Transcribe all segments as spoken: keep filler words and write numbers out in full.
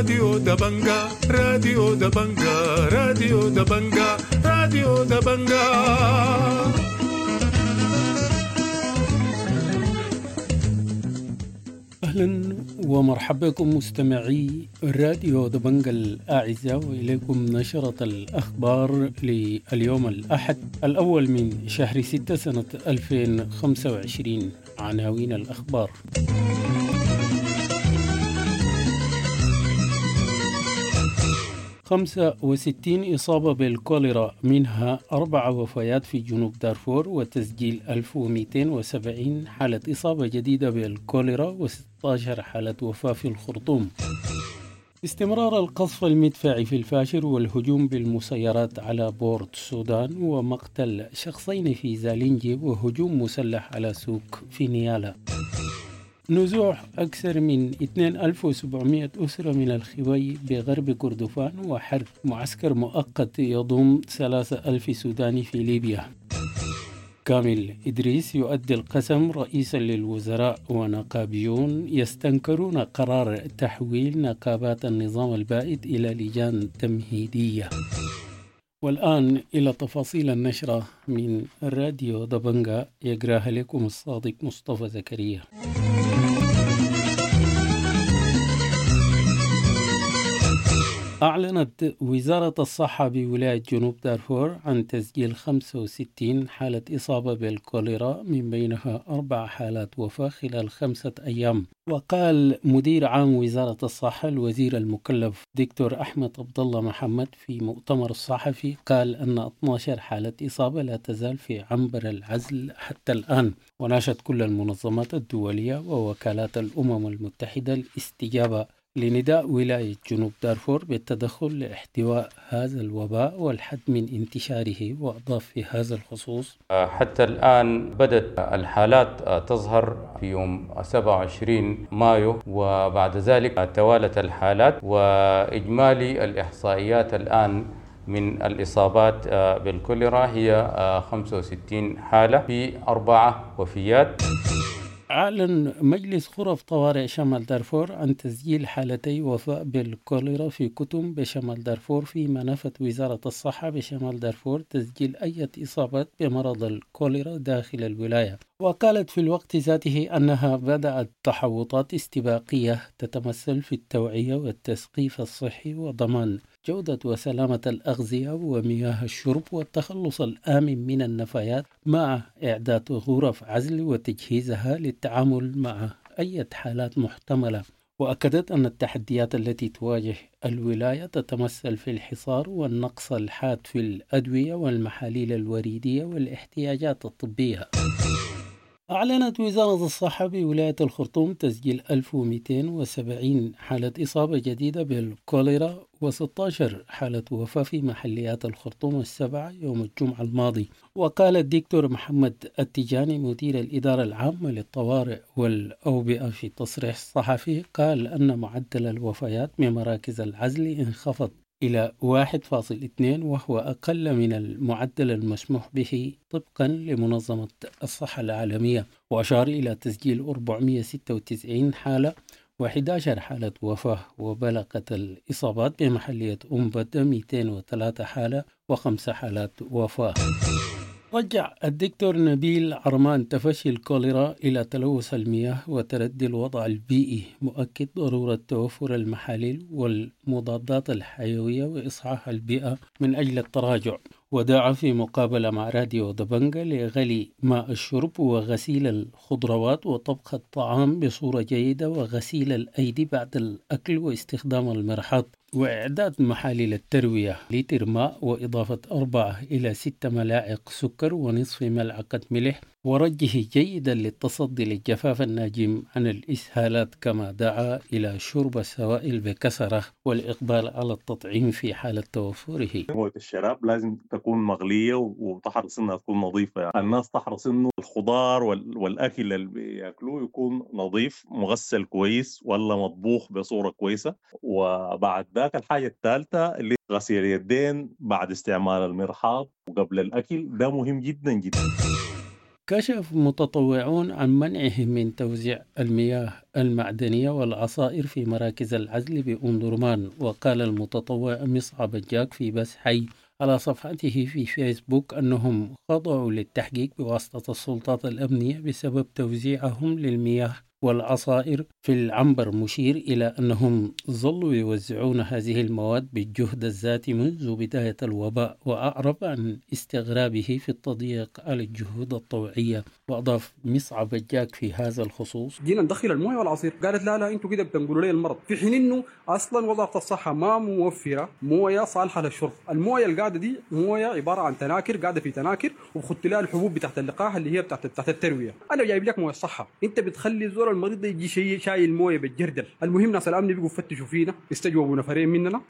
راديو دبنجا راديو دبنجا راديو دبنجا راديو دبنجا. أهلا ومرحبا بكم مستمعي راديو دبنجا الأعزاء، وإليكم نشرة الأخبار لليوم الأحد الأول من شهر ستة سنة ألفين وخمسة وعشرين. عناوين الأخبار: خمسة وستين إصابة بالكوليرا، منها أربع وفيات في جنوب دارفور، وتسجيل ألف ومئتين وسبعين حالة إصابة جديدة بالكوليرا وستة عشر حالة وفاة في الخرطوم. استمرار القصف المدفعي في الفاشر والهجوم بالمسيرات على بورت السودان، ومقتل شخصين في زالينجي، وهجوم مسلح على سوق في نيالا. نزوح أكثر من اثنين آلاف وسبعمئة أسرة من الخوي بغرب كردفان، وحرق معسكر مؤقت يضم ثلاثة آلاف سوداني في ليبيا. كامل إدريس يؤدي القسم رئيسا للوزراء، ونقابيون يستنكرون قرار تحويل نقابات النظام البائد إلى لجان تمهيدية. والآن إلى تفاصيل النشرة من راديو دبنجا، يقراها لكم الصادق مصطفى زكريا. أعلنت وزارة الصحة بولاية جنوب دارفور عن تسجيل خمسة وستين حالة إصابة بالكوليرا، من بينها أربع حالات وفاة خلال خمسة أيام. وقال مدير عام وزارة الصحة الوزير المكلف دكتور أحمد عبد الله محمد في مؤتمر الصحفي، قال أن اثنتي عشرة حالة إصابة لا تزال في عنبر العزل حتى الآن، وناشد كل المنظمات الدولية ووكالات الأمم المتحدة الاستجابة لنداء ولاية جنوب دارفور بالتدخل لاحتواء هذا الوباء والحد من انتشاره. وأضاف في هذا الخصوص: حتى الآن بدأت الحالات تظهر في يوم سبعة وعشرين مايو، وبعد ذلك توالت الحالات، وإجمالي الإحصائيات الآن من الإصابات بالكوليرا هي خمسة وستين حالة في أربعة وفيات. أعلن مجلس غرف طوارئ شمال دارفور عن تسجيل حالتي وفاة بالكوليرا في كتم بشمال دارفور، فيما نفت وزارة الصحة بشمال دارفور تسجيل أي إصابات بمرض الكوليرا داخل الولاية. وقالت في الوقت ذاته أنها بدأت تحوطات استباقية تتمثل في التوعية والتثقيف الصحي وضمان جودة وسلامة الأغذية ومياه الشرب والتخلص الآمن من النفايات، مع إعداد غرف عزل وتجهيزها للتعامل مع أي حالات محتملة. وأكدت أن التحديات التي تواجه الولاية تتمثل في الحصار والنقص الحاد في الأدوية والمحاليل الوريدية والاحتياجات الطبية. أعلنت وزارة الصحة بولاية الخرطوم تسجيل ألف ومئتين وسبعين حالة إصابة جديدة بالكوليرا وستة عشر حالة وفاة في محليات الخرطوم السبعة يوم الجمعة الماضي. وقال الدكتور محمد التجاني مدير الإدارة العامة للطوارئ والأوبئة في تصريح صحفي، قال أن معدل الوفيات بمراكز العزل انخفض إلى واحد فاصلة اثنين، وهو أقل من المعدل المسموح به طبقا لمنظمة الصحة العالمية. وأشار إلى تسجيل أربعمئة وستة وتسعين حالة وأحد عشر حالة وفاة. وبلغت الإصابات بمحلية أم بدة مئتين وثلاثة حالة وخمس حالات وفاة. رجع الدكتور نبيل عرمان تفشي الكوليرا إلى تلوث المياه وتردي الوضع البيئي، مؤكد ضرورة توفر المحاليل والمضادات الحيوية وإصحاح البيئة من أجل التراجع. ودعا في مقابلة مع راديو دبنجا لغلي ماء الشرب وغسيل الخضروات وطبخ الطعام بصورة جيدة وغسيل الأيدي بعد الأكل واستخدام المرحاض وإعداد محاليل التروية لتر ماء وإضافة أربعة إلى ستة ملاعق سكر ونصف ملعقة ملح، ورجه جيدا للتصدي للجفاف الناجم عن الإسهالات. كما دعا إلى شرب السوائل بكثرة والإقبال على التطعيم في حالة توفره. موية الشراب لازم تكون مغلية وتحرص إنها تكون نظيفة، يعني الناس تحرص إنه الخضار والأكل اللي بياكلوه يكون نظيف مغسل كويس ولا مطبوخ بصورة كويسة. وبعد ذاك الحاجة الثالثة اللي غسيل اليدين بعد استعمال المرحاض وقبل الأكل، ده مهم جدا جدا. كشف متطوعون عن منعهم من توزيع المياه المعدنية والعصائر في مراكز العزل بأم درمان. وقال المتطوع مصعب الجاك في بث حي على صفحته في فيسبوك أنهم خضعوا للتحقيق بواسطة السلطات الأمنية بسبب توزيعهم للمياه والعصائر في العنبر، مشير إلى أنهم ظلوا يوزعون هذه المواد بالجهد الذاتي منذ بداية الوباء، وأعرب عن استغرابه في التضييق على الجهود الطوعية. وأضاف مصعب الجاك في هذا الخصوص: جينا ندخل المويه والعصير، قالت لا لا انتوا كده بتنقلوا لي المرض، في حين انه اصلا وزاره الصحه ما موفره مويه صالحه للشرب. المويه القاعده دي مويه عباره عن تناكر، قاعده في تناكر وبخدت لها الحبوب بتاعت اللقاح اللي هي بتاعت بتاعت الترويه. انا جايب لك مويه الصحه، انت بتخلي الزول المريض يجي شيء شايل مويه بالجردل. المهم ناس الامن بيقوا يفتشوا فينا، استجوبوا نفرين مننا.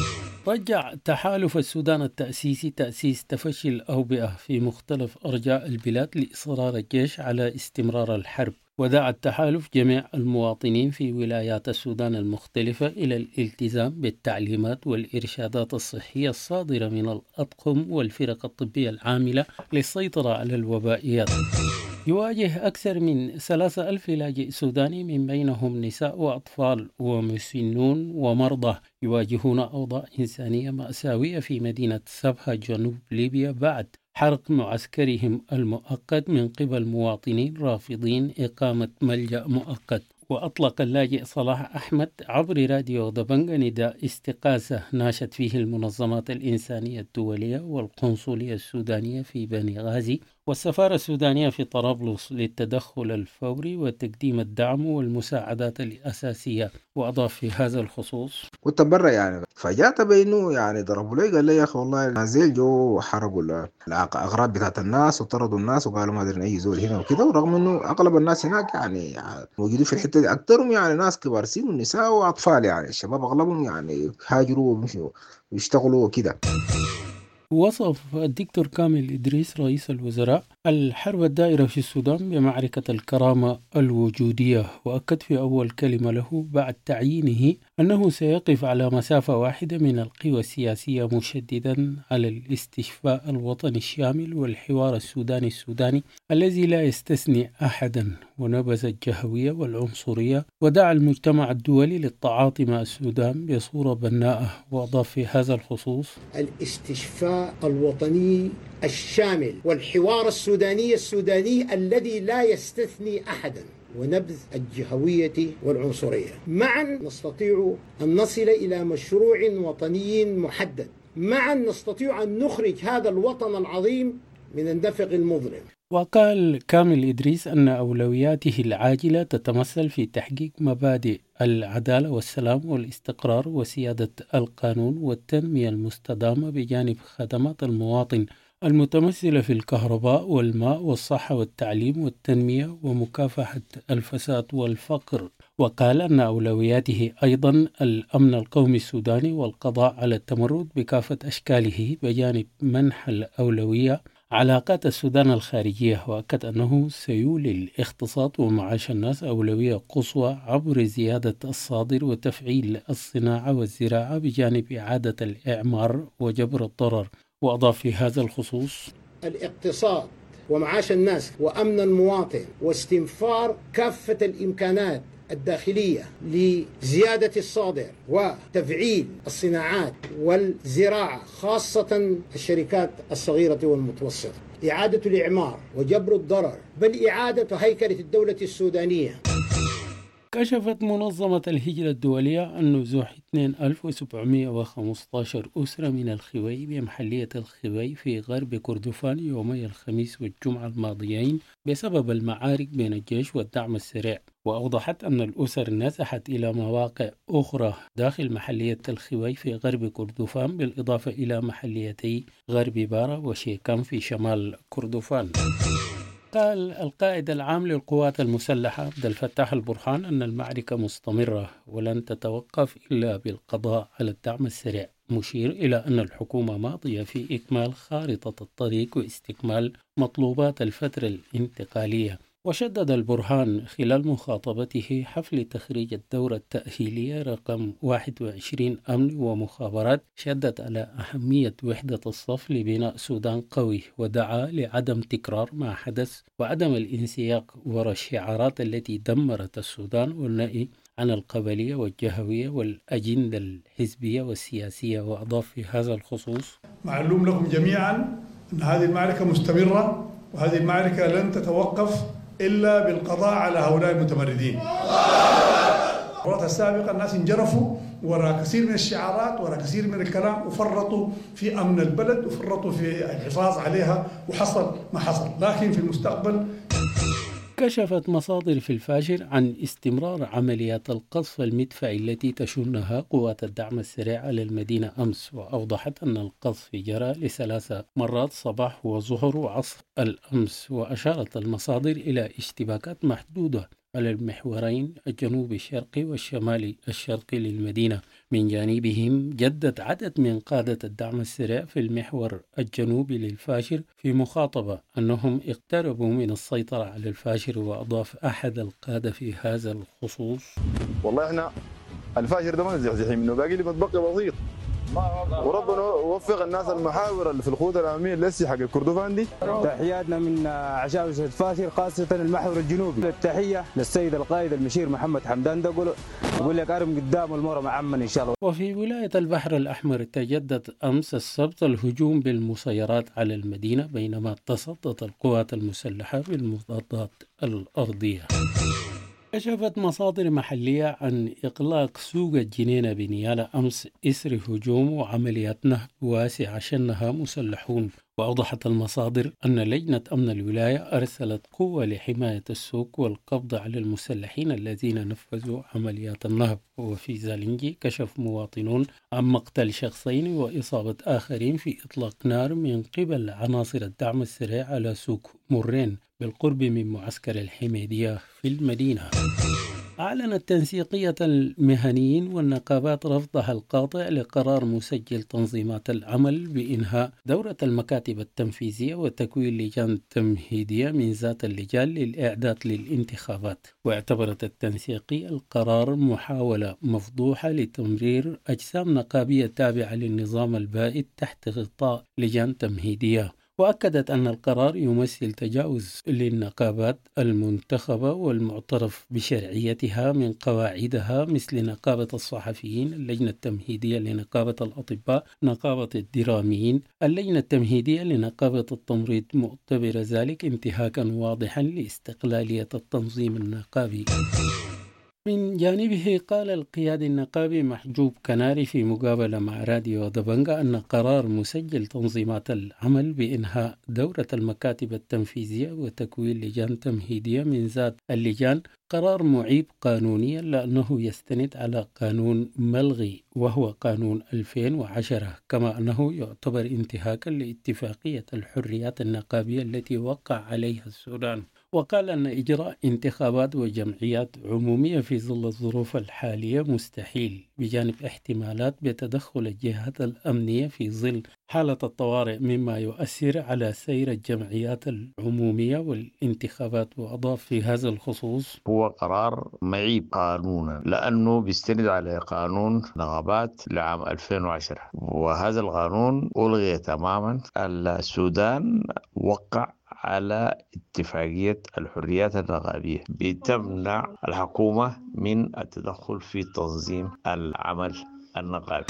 رجع تحالف السودان التأسيسي تأسيس تفشي الأوبئة في مختلف أرجاء البلاد لإصرار الجيش على استمرار الحرب. ودعا التحالف جميع المواطنين في ولايات السودان المختلفة إلى الالتزام بالتعليمات والإرشادات الصحية الصادرة من الأطقم والفرق الطبية العاملة للسيطرة على الوبائيات. يواجه أكثر من ثلاثة ألف لاجئ سوداني من بينهم نساء وأطفال ومسنون ومرضى يواجهون أوضاع إنسانية مأساوية في مدينة سبها جنوب ليبيا بعد حرق معسكرهم المؤقت من قبل مواطنين رافضين إقامة ملجأ مؤقت. وأطلق اللاجئ صلاح أحمد عبر راديو دبنغ نداء استغاثة ناشد فيه المنظمات الإنسانية الدولية والقنصلية السودانية في بني غازي والسفارة السودانية في طرابلس للتدخل الفوري وتقديم الدعم والمساعدات الأساسية. وأضاف في هذا الخصوص: كنت برا يعني فجأت بينه يعني ضربوا لي، قال لي يا أخي والله نازل جو حرقوا الأغراض بتاعت الناس وطردوا الناس وقالوا ما أدري أي زول هنا وكده. ورغم إنه أغلب الناس هناك يعني موجودين في الحتة دي أكثرهم يعني ناس كبار سن ونساء وأطفال، يعني الشباب أغلبهم يعني هاجروا ومشوا ويشتغلوا وكده. وصف الدكتور كامل إدريس رئيس الوزراء الحرب الدائرة في السودان بمعركة الكرامة الوجودية، وأكد في أول كلمة له بعد تعيينه أنه سيقف على مسافة واحدة من القوى السياسية، مشددا على الاستشفاء الوطني الشامل والحوار السوداني السوداني الذي لا يستثني أحدا، ونبذ الجهوية والعنصرية، ودعا المجتمع الدولي للتعاطي مع السودان بصورة بناءة. وأضاف في هذا الخصوص: الاستشفاء الوطني الشامل والحوار السوداني السوداني الذي لا يستثني أحدا، ونبذ الجهوية والعنصرية. معا نستطيع أن نصل إلى مشروع وطني محدد، معا نستطيع أن نخرج هذا الوطن العظيم من النفق المظلم. وقال كامل إدريس أن أولوياته العاجلة تتمثل في تحقيق مبادئ العدالة والسلام والاستقرار وسيادة القانون والتنمية المستدامة بجانب خدمات المواطن المتمثلة في الكهرباء والماء والصحة والتعليم والتنمية ومكافحة الفساد والفقر. وقال أن أولوياته أيضا الأمن القومي السوداني والقضاء على التمرد بكافة أشكاله بجانب منح الأولوية علاقات السودان الخارجية. وأكد أنه سيولي الاقتصاد ومعاش الناس أولوية قصوى عبر زيادة الصادر وتفعيل الصناعة والزراعة بجانب إعادة الإعمار وجبر الضرر. وأضاف في هذا الخصوص: الاقتصاد ومعاش الناس وأمن المواطن واستنفار كافة الإمكانات الداخلية لزيادة الصادر وتفعيل الصناعات والزراعة، خاصة الشركات الصغيرة والمتوسطة، إعادة الإعمار وجبر الضرر، بل إعادة هيكلة الدولة السودانية. كشفت منظمة الهجرة الدولية عن نزوح اثنين ألف وسبعمائة وخمسة عشر أسرة من الخوي بمحلية الخوي في غرب كردفان يومي الخميس والجمعة الماضيين بسبب المعارك بين الجيش والدعم السريع. وأوضحت أن الأسر نزحت إلى مواقع أخرى داخل محلية الخوي في غرب كردفان، بالإضافة إلى محليتي غرب بارا وشيكام في شمال كردفان. قال القائد العام للقوات المسلحة عبد الفتاح البرهان أن المعركة مستمرة ولن تتوقف إلا بالقضاء على الدعم السريع، مشير إلى أن الحكومة ماضية في إكمال خارطة الطريق واستكمال مطلوبات الفترة الانتقالية. وشدد البرهان خلال مخاطبته حفل تخريج الدورة التأهيلية رقم واحد وعشرين أمن ومخابرات، شدد على أهمية وحدة الصف لبناء سودان قوي، ودعا لعدم تكرار ما حدث وعدم الانسياق وراء الشعارات التي دمرت السودان، والنهي عن القبلية والجهوية والأجندة الحزبية والسياسية. وأضاف في هذا الخصوص: معلوم لكم جميعا أن هذه المعركة مستمرة، وهذه المعركة لن تتوقف إلا بالقضاء على هؤلاء المتمردين. المرات السابقة الناس انجرفوا وراء كثير من الشعارات، وراء كثير من الكلام، وفرطوا في أمن البلد وفرطوا في الحفاظ عليها، وحصل ما حصل. لكن في المستقبل كشفت مصادر في الفاشر عن استمرار عمليات القصف المدفعي التي تشنها قوات الدعم السريع على المدينة أمس، وأوضحت أن القصف جرى لثلاث مرات صباح وظهر وعصر الأمس. وأشارت المصادر إلى اشتباكات محدودة على المحورين الجنوب الشرقي والشمالي الشرقي للمدينة. من جانبهم جدد عدد من قادة الدعم السريع في المحور الجنوبي للفاشر في مخاطبة أنهم اقتربوا من السيطرة على الفاشر. وأضاف أحد القادة في هذا الخصوص: والله احنا الفاشر ده ما نزحزحين منه، باقي لي متبقي بسيط، وربنا وفق الناس المحاور اللي في الخطوط الاماميه اللي حق الكردفان دي. تحياتنا من عشاوش الفاشر خاصه المحور الجنوبي. التحيه للسيد القائد المشير محمد حمدان، ده يقول لك ارم قدام المره معمن ان شاء الله. وفي ولايه البحر الاحمر تجدد امس السبت الهجوم بالمسيرات على المدينه، بينما تصدت القوات المسلحه بالمضادات الارضيه. كشفت مصادر محلية عن إغلاق سوق الجنينة بنيالة أمس إثر هجوم وعمليات نهب واسعة شنها مسلحون. وأوضحت المصادر أن لجنة أمن الولاية أرسلت قوة لحماية السوق والقبض على المسلحين الذين نفذوا عمليات النهب. وفي زالنجي كشف مواطنون عن مقتل شخصين وإصابة آخرين في إطلاق نار من قبل عناصر الدعم السريع على سوق مرين بالقرب من معسكر الحميدية في المدينة. أعلنت تنسيقية المهنيين والنقابات رفضها القاطع لقرار مسجل تنظيمات العمل بإنهاء دورة المكاتب التنفيذية وتكوين لجان تمهيدية من ذات اللجان للإعداد للانتخابات. واعتبرت التنسيقية القرار محاولة مفضوحة لتمرير أجسام نقابية تابعة للنظام البائد تحت غطاء لجان تمهيدية. وأكدت أن القرار يمثل تجاوز للنقابات المنتخبة والمعترف بشرعيتها من قواعدها، مثل نقابة الصحفيين، اللجنة التمهيدية لنقابة الأطباء، نقابة الدراميين، اللجنة التمهيدية لنقابة التمريض، معتبر ذلك انتهاكا واضحا لاستقلالية التنظيم النقابي. من جانبه قال القيادي النقابي محجوب كناري في مقابلة مع راديو دبنجا أن قرار مسجل تنظيمات العمل بإنهاء دورة المكاتب التنفيذية وتكوين لجان تمهيدية من ذات اللجان قرار معيب قانونيا، لأنه يستند على قانون ملغي وهو قانون ألفين وعشرة، كما أنه يعتبر انتهاكا لاتفاقية الحريات النقابية التي وقع عليها السودان. وقال أن إجراء انتخابات وجمعيات عمومية في ظل الظروف الحالية مستحيل، بجانب احتمالات بتدخل الجهات الأمنية في ظل حالة الطوارئ مما يؤثر على سير الجمعيات العمومية والانتخابات. وأضاف في هذا الخصوص: هو قرار معيب قانونا لأنه بيستند على قانون نقابات لعام ألفين وعشرة، وهذا القانون ألغي تماما. السودان وقع على اتفاقية الحريات النقابية بتمنع الحكومة من التدخل في تنظيم العمل النقابي.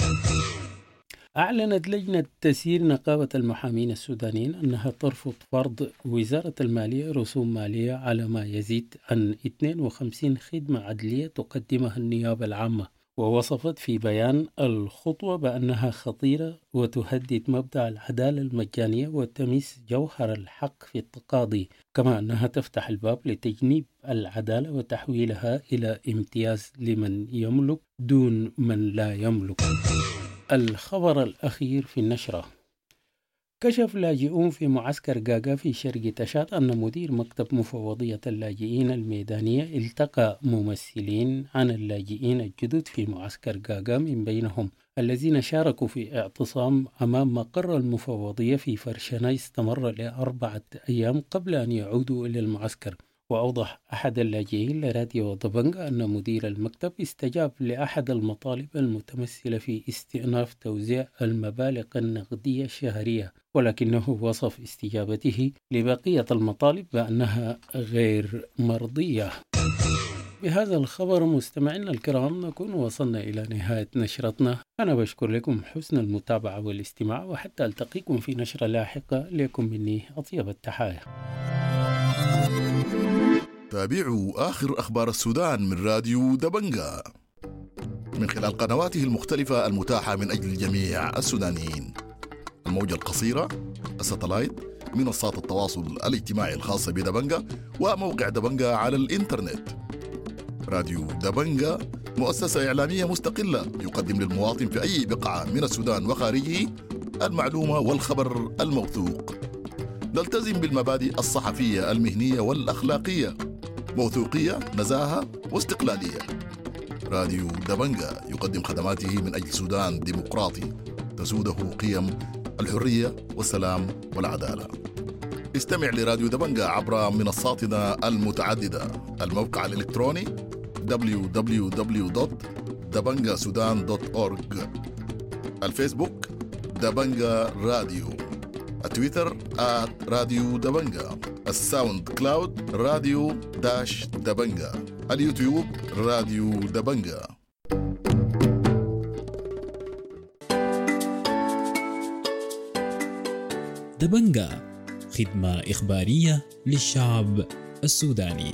أعلنت لجنة تسيير نقابة المحامين السودانيين أنها ترفض فرض وزارة المالية رسوم مالية على ما يزيد عن اثنين وخمسين خدمة عدلية تقدمها النيابة العامة. ووصفت في بيان الخطوة بأنها خطيرة وتهدد مبدأ العدالة المجانية وتمس جوهر الحق في التقاضي، كما أنها تفتح الباب لتجنيب العدالة وتحويلها إلى امتياز لمن يملك دون من لا يملك. الخبر الأخير في النشرة: كشف لاجئون في معسكر غاغا في شرق تشاد أن مدير مكتب مفوضية اللاجئين الميدانية التقى ممثلين عن اللاجئين الجدد في معسكر غاغا، من بينهم الذين شاركوا في اعتصام أمام مقر المفوضية في فرشنا استمر لأربعة أيام قبل أن يعودوا إلى المعسكر. وأوضح أحد اللاجئين لراديو دبنجة أن مدير المكتب استجاب لأحد المطالب المتمثلة في استئناف توزيع المبالغ النقدية الشهرية، ولكنه وصف استجابته لبقية المطالب بأنها غير مرضية. بهذا الخبر مستمعينا الكرام نكون وصلنا إلى نهاية نشرتنا. أنا بشكر لكم حسن المتابعة والاستماع، وحتى ألتقيكم في نشرة لاحقة. لكم مني أطيب التحايا. تابعوا آخر أخبار السودان من راديو دبنجة من خلال قنواته المختلفة المتاحة من أجل جميع السودانيين: الموجة القصيرة، الساتلايت، منصات التواصل الاجتماعي الخاصة بدبنجة، وموقع دبنجة على الإنترنت. راديو دبنجة مؤسسة إعلامية مستقلة يقدم للمواطن في أي بقعة من السودان وخارجه المعلومة والخبر الموثوق. نلتزم بالمبادئ الصحفية المهنية والأخلاقية: موثوقية، نزاهة، واستقلالية. راديو دبنجة يقدم خدماته من أجل سودان ديمقراطي تسوده قيم الحرية والسلام والعدالة. استمع لراديو دبنجة عبر منصاتنا المتعددة: الموقع الإلكتروني دبليو دبليو دبليو دوت دبنجة سودان دوت أورج، الفيسبوك دبنجة راديو، التويتر آت راديو دبنجة، الساوند كلاود راديو داش دبنجة، اليوتيوب راديو دبنجة. دبنجة، خدمة إخبارية للشعب السوداني.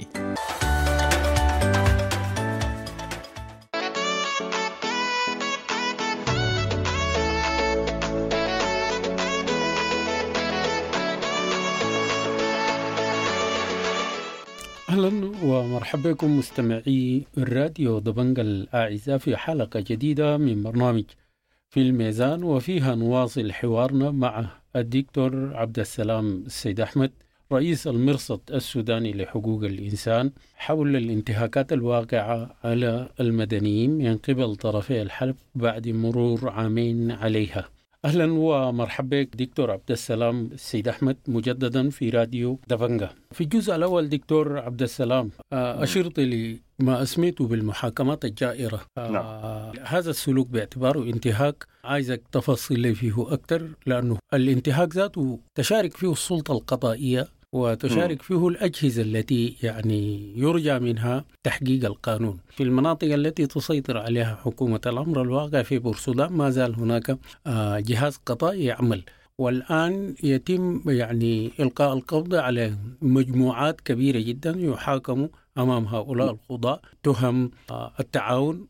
أهلا ومرحبا بكم مستمعي الراديو دبنجة الأعزاء في حلقة جديدة من برنامج في الميزان، وفيها نواصل حوارنا مع الدكتور عبد السلام السيد أحمد رئيس المرصد السوداني لحقوق الإنسان حول الانتهاكات الواقعة على المدنيين من قبل طرفي الحرب بعد مرور عامين عليها. أهلا ومرحبا بك دكتور عبد السلام السيد أحمد مجددا في راديو دبنجة. في الجزء الأول دكتور عبد السلام أشرت لي ما أسميته بالمحاكمات الجائرة. نعم. آه هذا السلوك باعتباره انتهاك عايزك تفصل لي فيه أكثر، لأنه الانتهاك ذاته تشارك فيه السلطة القضائية وتشارك فيه الأجهزة التي يعني يرجى منها تحقيق القانون. في المناطق التي تسيطر عليها حكومة الأمر الواقع في بورسودان ما زال هناك آه جهاز قضائي يعمل، والآن يتم يعني إلقاء القبض على مجموعات كبيرة جدا يحاكموا أمام هؤلاء القضاء تهم آه التعاون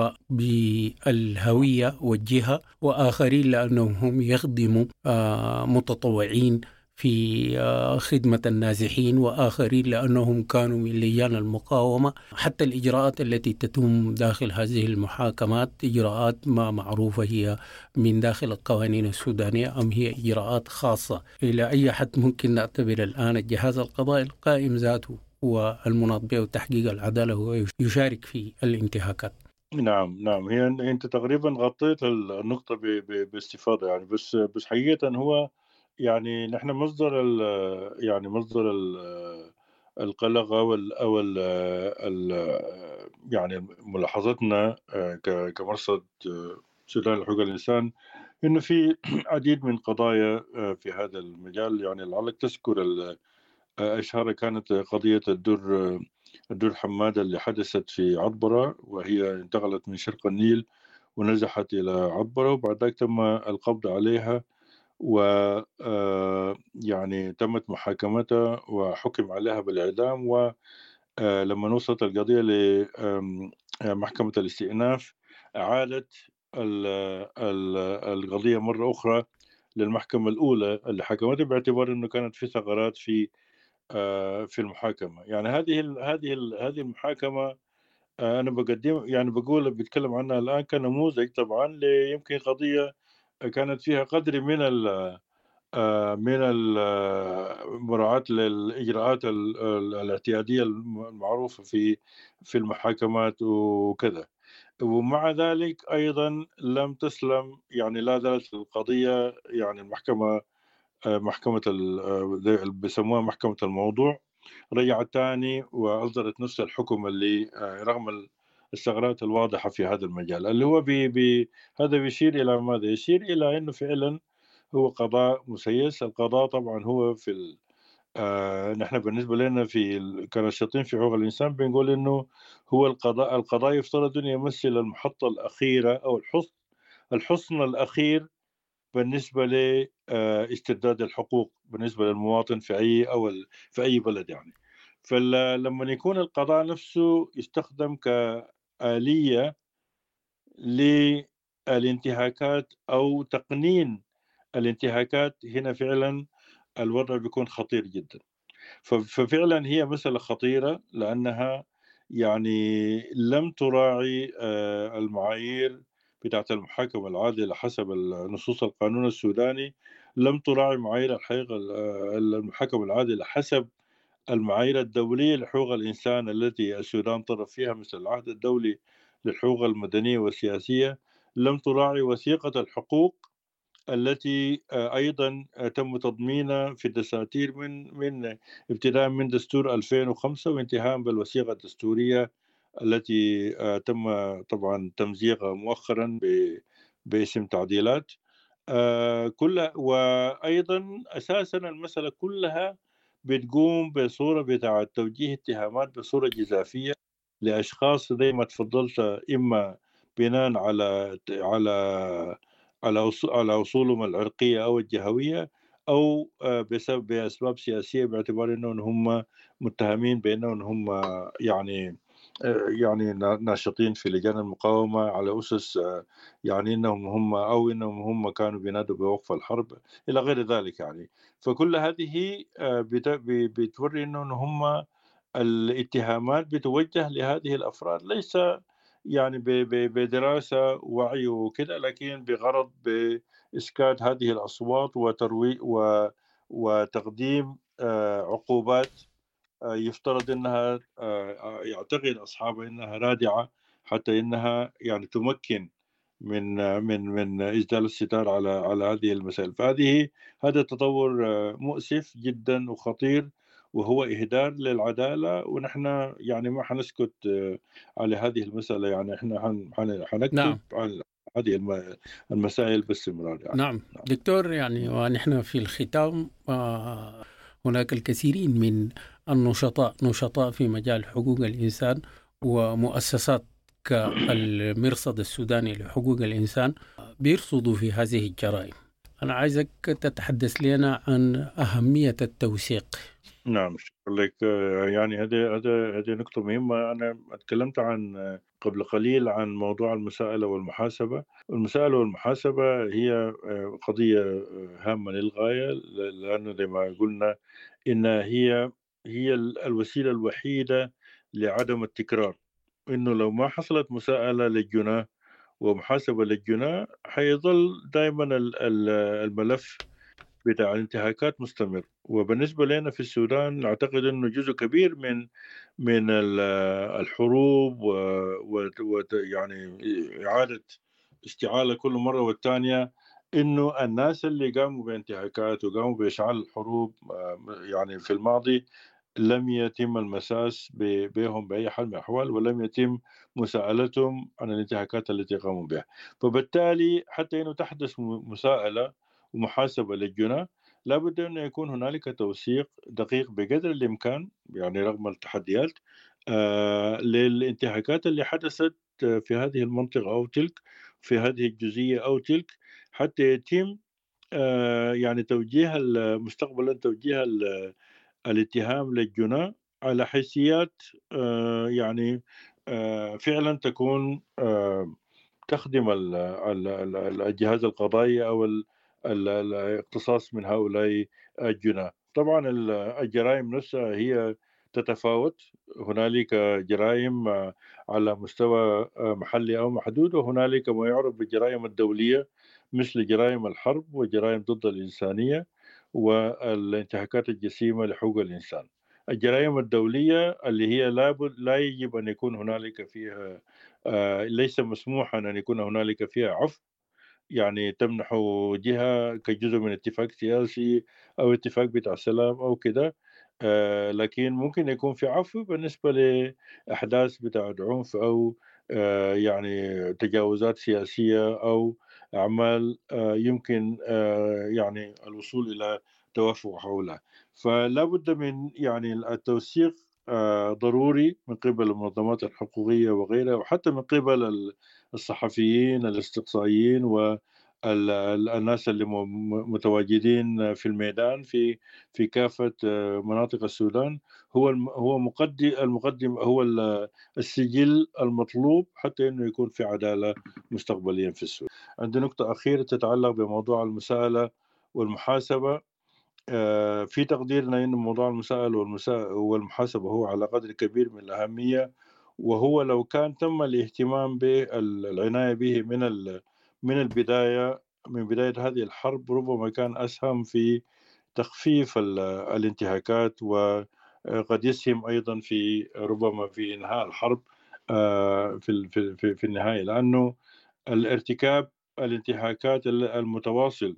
وبالهوية والجهة، وآخرين لأنهم يخدموا آه متطوعين في خدمة النازحين، وآخرين لأنهم كانوا من لجان المقاومة. حتى الإجراءات التي تتم داخل هذه المحاكمات إجراءات ما معروفة هي من داخل القوانين السودانية أم هي إجراءات خاصة. إلى أي حد ممكن نعتبر الآن الجهاز القضائي القائم ذاته والمناط به تحقيق العدالة هو يشارك في الانتهاكات؟ نعم نعم هي أنت تقريبا غطيت النقطة باستفاضة يعني، بس بس حقيقة هو يعني نحن مصدر ال يعني مصدر ال القلق او ال او ال ال يعني ملاحظتنا كمرصد سودان لحقوق الانسان انه في عديد من قضايا في هذا المجال. يعني لعلك تذكر اشهرها كانت قضيه الدر الدر حماده اللي حدثت في عطبره، وهي انتقلت من شرق النيل ونزحت الى عطبره، وبعد ذلك تم القبض عليها و يعني تمت محاكمتها وحكم عليها بالإعدام. ولما وصلت القضية لمحكمة الاستئناف أعادت القضية مرة أخرى للمحكمة الأولى اللي حكمتها باعتبار أنه كانت في ثغرات في في المحاكمة. يعني هذه هذه هذه المحاكمة أنا بقدم يعني بقول بتكلم عنها الآن كنموذج طبعا ليمكن قضية كانت فيها قدر من ال من مراعاة للإجراءات الاعتيادية المعروفة في في المحاكمات وكذا، ومع ذلك أيضا لم تسلم يعني لا زالت القضية يعني المحكمة محكمة اللي بيسموها محكمة الموضوع رجعت تاني وأصدرت نفس الحكم اللي رغم الثغرات الواضحة في هذا المجال اللي هو بي بي هذا بيشير إلى ماذا؟ يشير إلى أنه فعلا هو قضاء مسيس. القضاء طبعا هو في ال... آه نحن بالنسبة لنا في ال... كناشطين في حقوق الإنسان بنقول إنه هو القضاء القضاء يفترض أن يمثل المحطة الأخيرة أو الحصن الحصن الأخير بالنسبة لاسترداد الحقوق بالنسبة للمواطن في أي أو في أي بلد يعني. فلما يكون القضاء نفسه يستخدم كآلية للانتهاكات أو تقنين الانتهاكات، هنا فعلا الوضع بيكون خطير جدا. ففعلا هي مسألة خطيرة لأنها يعني لم تراعي المعايير بتاعت المحاكمة العادلة حسب نصوص القانون السوداني، لم تراعي معايير الحقيقة المحاكمة العادلة حسب المعايير الدولية لحقوق الإنسان التي السودان طرف فيها مثل العهد الدولي للحقوق المدنية والسياسية، لم تراعي وثيقة الحقوق التي أيضا تم تضمينها في الدساتير من من ابتداء من دستور ألفين وخمسة وانتهاء بالوثيقة الدستورية التي تم طبعا تمزيقها مؤخرا باسم تعديلات كلها. وأيضا أساسا المسألة كلها بتقوم بصورة بتاعة توجيه اتهامات بصورة جزافية لأشخاص زي ما تفضلت، إما بناء على على على على أصولهم العرقية أو الجهوية أو بسبب بأسباب سياسية باعتبار أنهم هم متهمين بأنهم هم يعني يعني ناشطين في لجان المقاومة على أسس يعني أنهم هم أو أنهم هم كانوا بينادوا بوقف الحرب إلى غير ذلك يعني. فكل هذه بتوري أنهم هم الاتهامات بتوجه لهذه الأفراد ليس يعني بدراسة وعي وكذا، لكن بغرض بإسكات هذه الأصوات وترويج وتقديم عقوبات يفترض أنها يعتقد أصحابها أنها رادعة حتى أنها يعني تمكن من من من إسدال الستار على على هذه المسائل. فهذه هذا تطور مؤسف جدا وخطير وهو إهدار للعدالة، ونحن يعني ما حنسكت على هذه المسألة يعني. احنا حنكتب نعم. على هذه المسائل باستمرار يعني. نعم دكتور، يعني ونحن في الختام آه هناك الكثيرين من النشطاء نشطاء في مجال حقوق الإنسان ومؤسسات كالمرصد السوداني لحقوق الإنسان بيرصدوا في هذه الجرائم. أنا عايزك تتحدث لنا عن أهمية التوثيق. نعم شكرا لك. يعني هذه هذا هذه نقطة مهمة. أنا تكلمت عن قبل قليل عن موضوع المساءلة والمحاسبة. المساءلة والمحاسبة هي قضية هامة للغاية، لأنه زي ما قلنا إن هي هي الوسيلة الوحيدة لعدم التكرار. إنه لو ما حصلت مساءلة للجناة ومحاسبة للجناة حيظل دائما الملف بتاع الانتهاكات مستمر. وبالنسبة لنا في السودان أعتقد أنه جزء كبير من من الحروب ويعني إعادة استعالة كل مرة والتانية إنه الناس اللي قاموا بانتهاكات وقاموا بإشعال الحروب يعني في الماضي لم يتم المساس بهم بأي حال من الأحوال، ولم يتم مساءلتهم عن الانتهاكات التي قاموا بها. فبالتالي حتى أنه تحدث مساءلة ومحاسبة للجناة لابد أن يكون هنالك توثيق دقيق بقدر الإمكان يعني رغم التحديات آه للانتهاكات اللي حدثت في هذه المنطقة أو تلك، في هذه الجزئية أو تلك، حتى يتم آه يعني توجيه مستقبلا توجيه الاتهام للجناة على حيثيات آه يعني آه فعلا تكون آه تخدم الجهاز القضائي أو الاقتصاص من هؤلاء الجناة. طبعا الجرائم نفسها هي تتفاوت، هنالك جرائم على مستوى محلي أو محدود، وهنالك ما يعرف بالجرائم الدولية مثل جرائم الحرب وجرائم ضد الإنسانية والانتهاكات الجسيمة لحقوق الإنسان. الجرائم الدولية اللي هي لابد لا يجب أن يكون هنالك فيها آه ليس مسموحا أن يكون هنالك فيها عفو، يعني تمنح جهة كجزء من اتفاق سياسي أو اتفاق بتاع سلام أو كده لكن ممكن يكون في عفو بالنسبة لأحداث بتاعت عنف أو يعني تجاوزات سياسية أو أعمال يمكن يعني الوصول إلى توافق حولها. فلا بد من يعني التوثيق ضروري من قبل المنظمات الحقوقية وغيرها، وحتى من قبل الصحفيين الاستقصائيين والناس اللي متواجدين في الميدان في في كافة مناطق السودان. هو هو مقدم المقدم هو السجل المطلوب حتى انه يكون في عدالة مستقبليا في السودان. عندي نقطة أخيرة تتعلق بموضوع المساءلة والمحاسبة. في تقديرنا أن موضوع المساءلة والمحاسبة هو على قدر كبير من الأهمية، وهو لو كان تم الاهتمام بالعناية به من من البداية من بداية هذه الحرب، ربما كان أسهم في تخفيف الانتهاكات، وقد يسهم أيضا في ربما في إنهاء الحرب في في في النهاية، لأنه الارتكاب الانتهاكات المتواصل،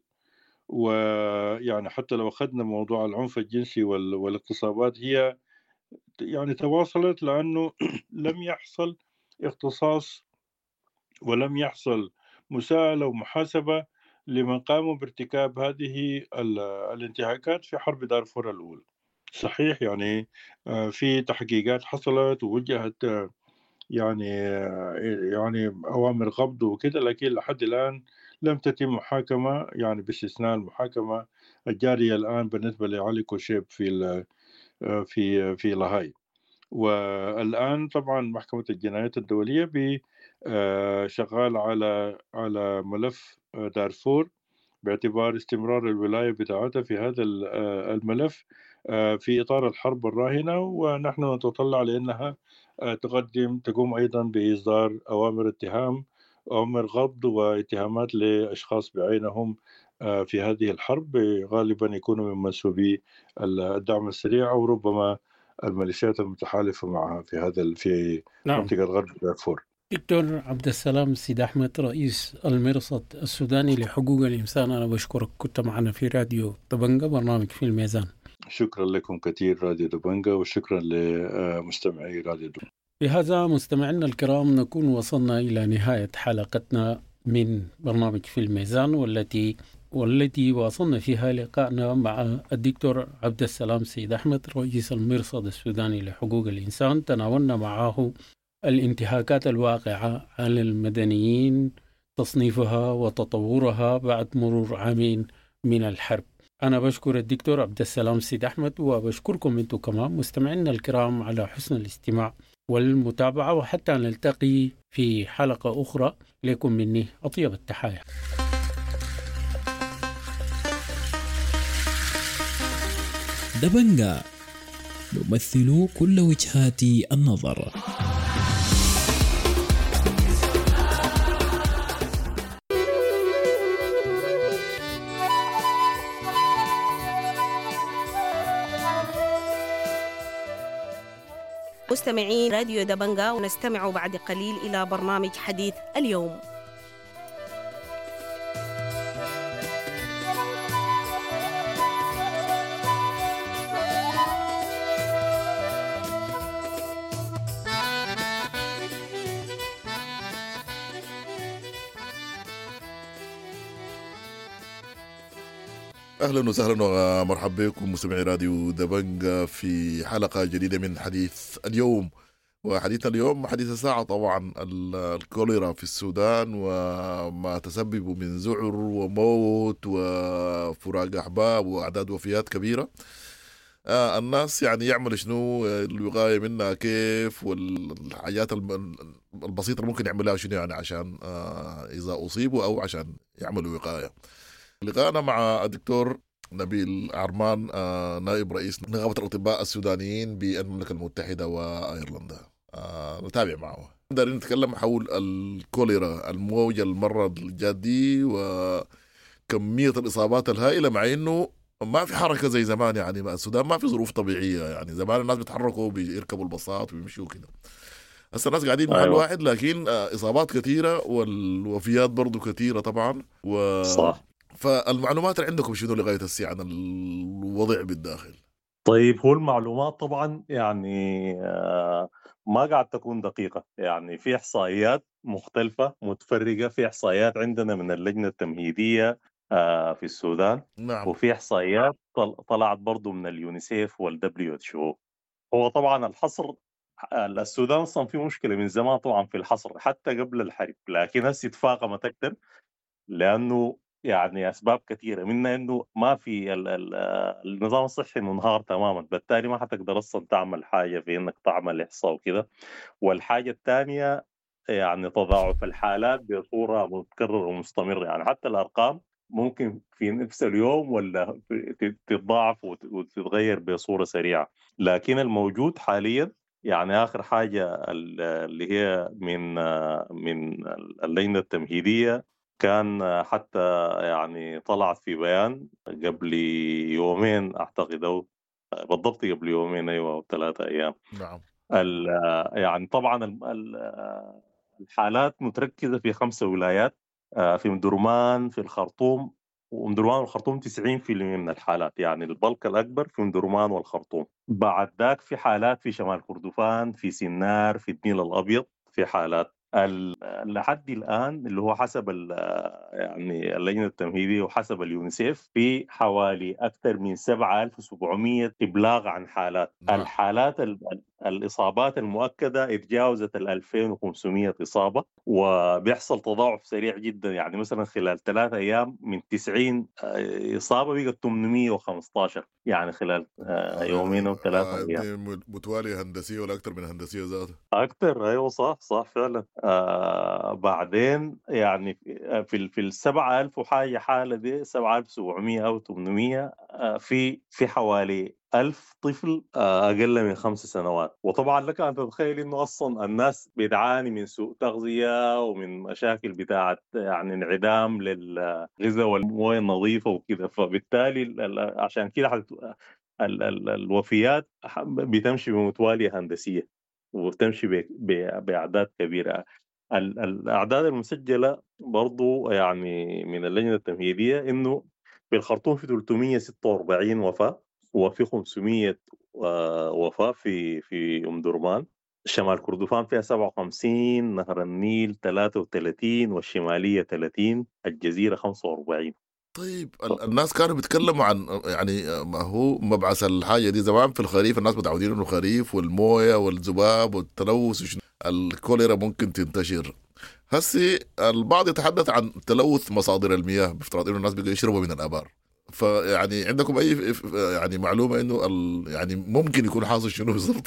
ويعني حتى لو أخذنا موضوع العنف الجنسي والاغتصابات هي يعني تواصلت، لأنه لم يحصل اختصاص ولم يحصل مساءلة ومحاسبة لمن قاموا بارتكاب هذه الانتهاكات في حرب دارفور الأولى. صحيح يعني في تحقيقات حصلت ووجهت يعني يعني أوامر قبض وكذا، لكن لحد الآن لم تتم محاكمة، يعني باستثناء المحاكمة الجارية الآن بالنسبة لعلي كوشيب في في في لاهاي. والآن طبعا محكمة الجنايات الدولية شغال على على ملف دارفور باعتبار استمرار الولاية بتاعتها في هذا الملف في إطار الحرب الراهنة، ونحن نتطلع لأنها تقدم تقوم أيضا بإصدار أوامر اتهام أوامر قبض واتهامات لأشخاص بعينهم في هذه الحرب، غالبا يكونوا من منسوبي الدعم السريع أو ربما الميليشيات المتحالفة معها في هذا في نعم. منطقة غرب دارفور. دكتور عبد السلام سيد أحمد، رئيس المرصد السوداني لحقوق الإنسان، أنا بشكرك، كنت معنا في راديو دبنجة برنامج في الميزان. شكرا لكم كثير راديو دبنجة، وشكرا لمستمعي راديو دبنجة. بهذا مستمعينا الكرام نكون وصلنا إلى نهاية حلقتنا من برنامج في الميزان، والتي والتي واصلنا فيها لقاءنا مع الدكتور عبد السلام سيد أحمد رئيس المرصد السوداني لحقوق الإنسان. تناولنا معه الانتهاكات الواقعة على المدنيين، تصنيفها وتطورها بعد مرور عامين من الحرب. أنا بشكر الدكتور عبد السلام سيد أحمد، وبشكركم أنتم كمان مستمعينا الكرام على حسن الاستماع والمتابعة، وحتى نلتقي في حلقة أخرى. لكم مني أطيب التحايا. دبنجة نمثل كل وجهات النظر. مستمعين راديو دبنجة، ونستمع بعد قليل إلى برنامج حديث اليوم. أهلا وسهلا ومرحبا بكم مستمعي راديو دبنجة في حلقة جديدة من حديث اليوم. وحديث اليوم حديث الساعة طبعا الكوليرا في السودان وما تسبب من ذعر وموت وفراق أحباب وأعداد وفيات كبيرة. آه الناس يعني يعمل شنو الوقاية منها كيف، والحاجات البسيطة اللي ممكن يعملها شنو يعني عشان آه إذا أصيبوا أو عشان يعملوا وقاية. لقاءنا مع الدكتور نبيل عرمان آه نائب رئيس نقابة الأطباء السودانيين بالمملكة المتحدة وأيرلندا. آه نتابع معه، دارين نتكلم حول الكوليرا، الموجة المرض الجدي وكمية الإصابات الهائلة، مع إنه ما في حركة زي زمان. يعني السودان ما في ظروف طبيعية، يعني زمان الناس بيتحركوا بيركبوا الباصات ويمشوا كده. هسه الناس قاعدين محل أيوة. واحد، لكن إصابات كثيرة والوفيات برضو كثيرة طبعا و... صح. فالمعلومات اللي عندكم شنو لغاية الساعة عن الوضع بالداخل؟ طيب هو المعلومات طبعا يعني آه، ما قاعد تكون دقيقة، يعني في إحصائيات مختلفة متفرقة. في إحصائيات عندنا من اللجنة التمهيدية آه، في السودان، نعم. وفي إحصائيات طل- طلعت برضو من اليونيسيف والدبليو اتش او. هو طبعا الحصر، السودان اصلا في مشكله من زمان طبعا في الحصر حتى قبل الحرب، لكن هسه تفاقمت اكثر لانه يعني اسباب كثيره، منها انه ما في ال ال النظام الصحي منهار تماما، بالتالي ما حتقدر اصلا تعمل حاجه في انك تعمل احصاء وكده. والحاجه الثانيه يعني تضاعف الحالات بصوره متكرره ومستمره، يعني حتى الارقام ممكن في نفس اليوم ولا في- تتضاعف وت- وتتغير بصوره سريعه. لكن الموجود حاليا يعني اخر حاجه ال- اللي هي من من اللجنه التمهيديه كان حتى يعني طلعت في بيان قبل يومين اعتقد، او بالضبط قبل يومين ايوه او ثلاثه ايام. نعم. ال- يعني طبعا ال- ال- الحالات متركزه في خمسه ولايات، آه، في مدرمان، في الخرطوم. ومدرمان والخرطوم تسعين بالمئة من الحالات، يعني البلك الاكبر في مدرمان والخرطوم. بعد ذاك في حالات في شمال كردفان، في سنار، في النيل الابيض في حالات. ال- لحد الان اللي هو حسب ال- يعني اللجنه التمهيديه وحسب اليونيسيف في حوالي اكثر من سبعة آلاف وسبعمئة ابلاغ عن حالات. نعم. الحالات ال- الاصابات المؤكده اتجاوزت ال ألفين وخمسمئة اصابه، وبيحصل تضاعف سريع جدا. يعني مثلا خلال ثلاثة ايام من تسعين آه، اصابه بقت ثمانمئة وخمسة عشر، يعني خلال آه، يومين او ثلاثه آه ايام. دي متوالية هندسية ولا أكثر من هندسية ذاته. اكثر ايوه صح صح فعلا. آه بعدين يعني في في ال- في السبعة ألف وحاجه حاله دي سبعة آلاف وسبعمئة او ثمانمئة، آه في في حوالي ألف طفل آه اقل من خمس سنوات. وطبعا لك ان تتخيل انه اصلا الناس بتعاني من سوء تغذيه ومن مشاكل بتاعه يعني انعدام للغذاء والمويه النظيفه وكذا، فبالتالي ال- ال- عشان كده حت- ال- ال- الوفيات بتمشي بمتواليه هندسيه وتمشي ب- ب- بأعداد كبيرة. ال- الأعداد المسجلة برضو يعني من اللجنة التمهيدية إنه في الخرطوم في ثلاثمئة وستة وأربعين وفاة، وفي خمسمئة آه، وفاة في في أم درمان. شمال كردفان فيها سبعة وخمسين، نهر النيل ثلاثة وثلاثين، والشمالية ثلاثين، الجزيرة خمسة وأربعين. طيب ال- الناس كانوا بيتكلموا عن يعني ما هو مبعث الحاجة دي زمان في الخريف، الناس متعودين انه الخريف والمويه والذباب والتلوث وشنو، الكوليرا ممكن تنتشر. هسي البعض يتحدث عن تلوث مصادر المياه بافتراض انه الناس بيقوا يشربوا من الابار. فيعني عندكم اي ف- يعني معلومه انه ال يعني ممكن يكون حاصل شنو بالضبط؟